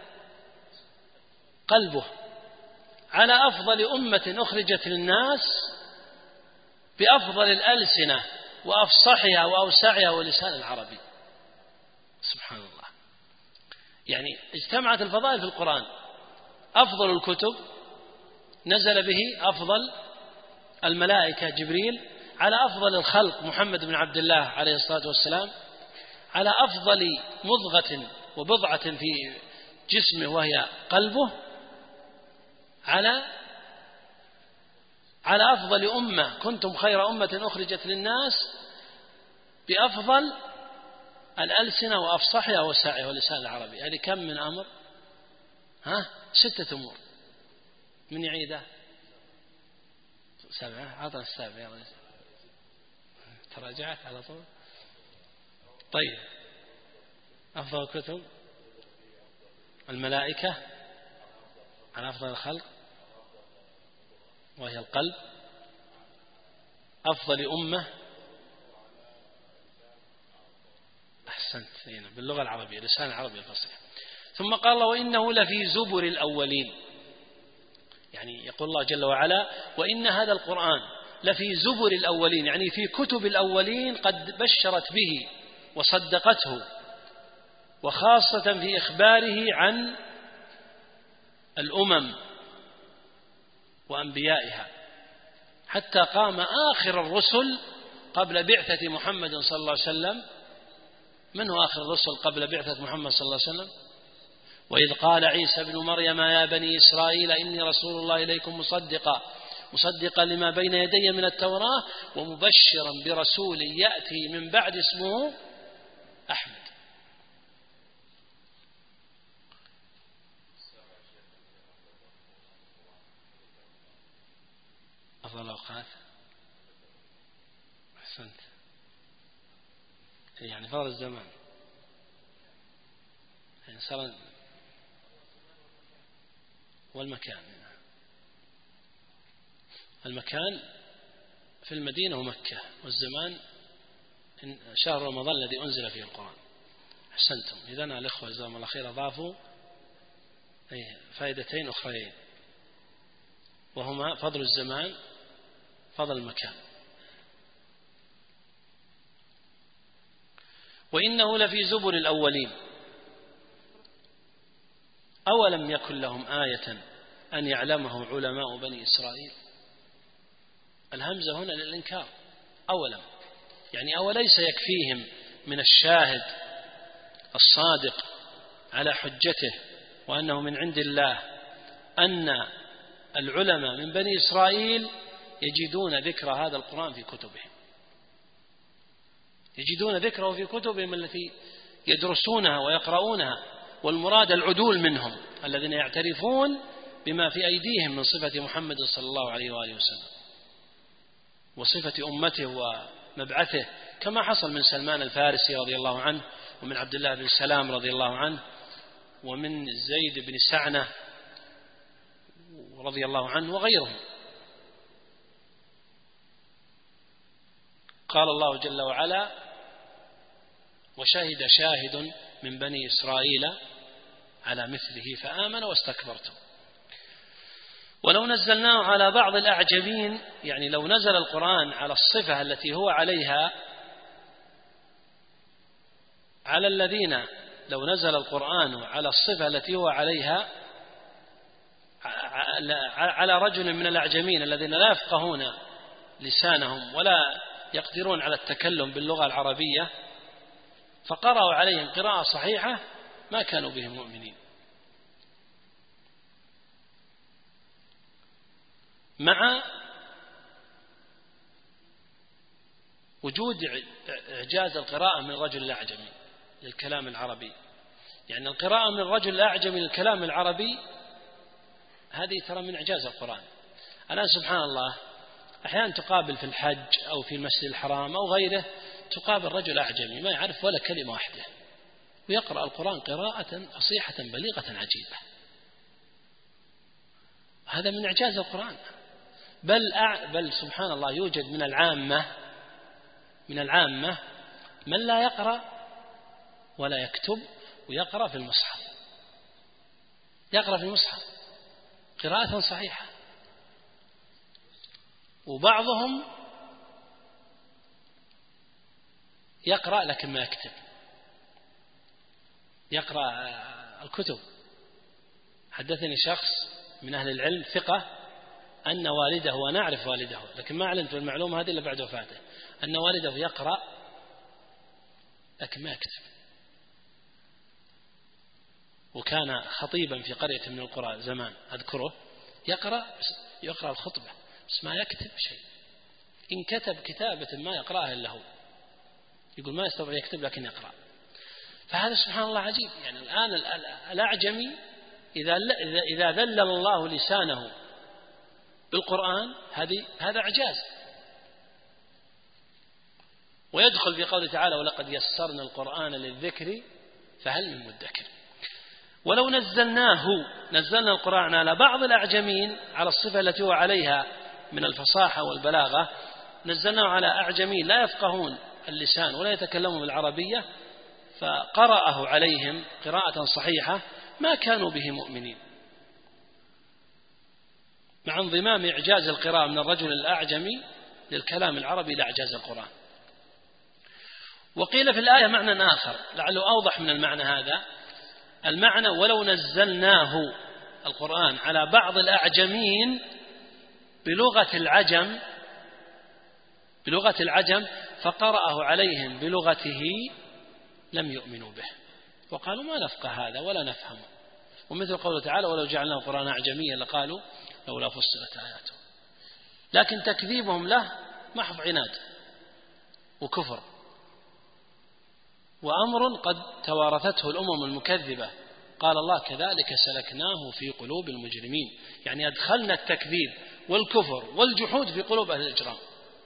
قلبه، على أفضل أمة أخرجت للناس بأفضل الألسنة وأفصحها وأوسعها ولسان العربي. سبحان الله. يعني اجتمعت الفضائل في القرآن. أفضل الكتب نزل به أفضل الملائكة جبريل، على أفضل الخلق محمد بن عبد الله عليه الصلاة والسلام، على أفضل مضغة وبضعة في جسمه وهي قلبه، على على أفضل أمة كنتم خير أمة أخرجت للناس بأفضل الألسنة وأفصحها وساعها ولسان العربي. هذه كم من أمر؟ ها؟ ستة أمور. من يعيده؟ سبعة. عطنا السابع يا رجل. تراجعت على طول. طيب، أفضل الكتب الملائكة على أفضل الخلق وهي القلب، أفضل أمة. أحسنت، باللغة العربية لسان العربي الفصيح. ثم قال الله: وإنه لفي زبر الأولين، يعني يقول الله جل وعلا: وإن هذا القرآن لفي زبر الأولين، يعني في كتب الأولين قد بشرت به وصدقته، وخاصة في إخباره عن الأمم وأنبيائها، حتى قام آخر الرسل قبل بعثة محمد صلى الله عليه وسلم. من هو آخر الرسل قبل بعثة محمد صلى الله عليه وسلم؟ وإذ قال عيسى ابن مريم يا بني إسرائيل إني رسول الله إليكم مصدقا مصدقا لما بين يدي من التوراة ومبشرا برسول يأتي من بعد اسمه أحمد. أفضل الأوقات. أحسنت، يعني فضل الزمان، يعني صار والمكان. المكان في المدينة ومكة، والزمان شهر رمضان الذي أنزل فيه القرآن. أحسنتم. إذن الإخوة جزاهم الله خير أضافوا فائدتين أخرين، وهما فضل الزمان فضل المكان. وإنه لفي زبر الأولين أولم يكن لهم آية أن يعلمه علماء بني إسرائيل. الهمزة هنا للإنكار. أولم يعني أوليس يكفيهم من الشاهد الصادق على حجته وأنه من عند الله أن العلماء من بني إسرائيل يجدون ذكر هذا القرآن في كتبهم، يجدون ذكره في كتبهم التي يدرسونها ويقرؤونها، والمراد العدول منهم الذين يعترفون بما في أيديهم من صفة محمد صلى الله عليه وآله وسلم وصفة أمته ومبعثه، كما حصل من سلمان الفارسي رضي الله عنه، ومن عبد الله بن سلام رضي الله عنه، ومن زيد بن سعنة رضي الله عنه وغيرهم. قال الله جل وعلا: وشهد شاهد من بني إسرائيل على مثله فآمن واستكبرتم. ولو نزلناه على بعض الأعجمين، يعني لو نزل القرآن على الصفة التي هو عليها على الذين لو نزل القرآن على الصفة التي هو عليها على رجل من الأعجمين الذين لا يفقهون لسانهم ولا يقدرون على التكلم باللغة العربية، فقرأوا عليهم قراءة صحيحة، ما كانوا بهم مؤمنين. مع وجود إعجاز القراءة من الرجل الأعجمي للكلام العربي، يعني القراءة من الرجل الأعجمي للكلام العربي هذه ترى من إعجاز القرآن. الآن سبحان الله أحيانا تقابل في الحج أو في المسجد الحرام أو غيره، تقابل رجل أعجمي ما يعرف ولا كلمة واحدة، ويقرأ القرآن قراءة فصيحة بليغة عجيبة. هذا من إعجاز القرآن. بل أع... بل سبحان الله يوجد من العامة من العامة من لا يقرأ ولا يكتب ويقرأ في المصحف، يقرأ في المصحف قراءة صحيحة. وبعضهم يقرأ لكن ما يكتب، يقرأ الكتب. حدثني شخص من أهل العلم ثقة أن والده، وأنا أعرف والده لكن ما أعلنت المعلومة هذه إلا بعد وفاته، أن والده يقرأ لكن ما يكتب، وكان خطيبا في قرية من القرى زمان أذكره، يقرأ يقرأ الخطبة بس ما يكتب شيء. إن كتب كتابة ما يقرأها إلا هو، يقول ما يستطيع يكتب لكن يقرأ. فهذا سبحان الله عجيب. يعني الآن الأعجمي إذا إذا ذلل الله لسانه بالقرآن هذه هذا إعجاز. ويدخل في قوله تعالى: ولقد يسرنا القرآن للذكر فهل من مدكر. ولو نزلناه نزلنا القرآن على بعض الأعجمين على الصفة التي هو عليها من الفصاحة والبلاغة، نزلناه على أعجمين لا يفقهون اللسان ولا يتكلمون بالعربية، فقرأه عليهم قراءة صحيحة، ما كانوا به مؤمنين. مع انضمام إعجاز القراءة من الرجل الأعجمي للكلام العربي لإعجاز القرآن. وقيل في الآية معنى آخر لعله أوضح من المعنى هذا. المعنى: ولو نزلناه القرآن على بعض الأعجمين بلغة العجم بلغة العجم فقرأه عليهم بلغته لم يؤمنوا به، وقالوا ما نفقه هذا ولا نفهمه. ومثل قوله تعالى: ولو جعلناه قرآن أعجميا لقالوا لولا فصلت آياته. لكن تكذيبهم له محض عناد وكفر، وأمر قد توارثته الأمم المكذبة. قال الله: كذلك سلكناه في قلوب المجرمين، يعني أدخلنا التكذيب والكفر والجحود في قلوب أهل الإجرام.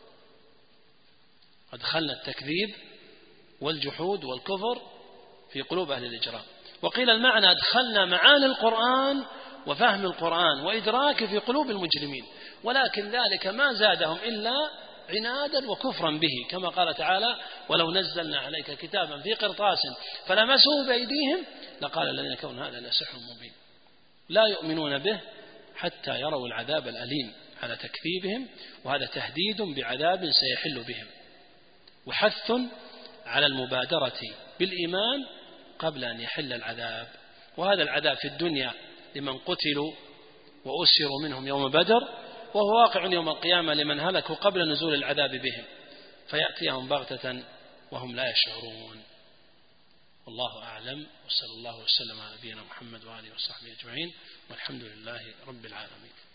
أدخلنا التكذيب والجحود والكفر في قلوب أهل الإجرام. وقيل المعنى: أدخلنا معاني القرآن وفهم القرآن وإدراكه في قلوب المجرمين، ولكن ذلك ما زادهم إلا عنادا وكفرا به، كما قال تعالى: ولو نزلنا عليك كتابا في قرطاس فلمسوه بأيديهم لقال الذين كفروا هذا لسحر مبين. لا يؤمنون به حتى يروا العذاب الأليم على تكذيبهم، وهذا تهديد بعذاب سيحل بهم، وحث على المبادرة بالإيمان قبل أن يحل العذاب. وهذا العذاب في الدنيا لمن قتلوا وأسروا منهم يوم بدر، وهو واقع يوم القيامة لمن هلكوا قبل نزول العذاب بهم، فيأتيهم بغتة وهم لا يشعرون. والله أعلم، وصلى الله وسلم على نبينا محمد وآله وصحبه أجمعين، والحمد لله رب العالمين.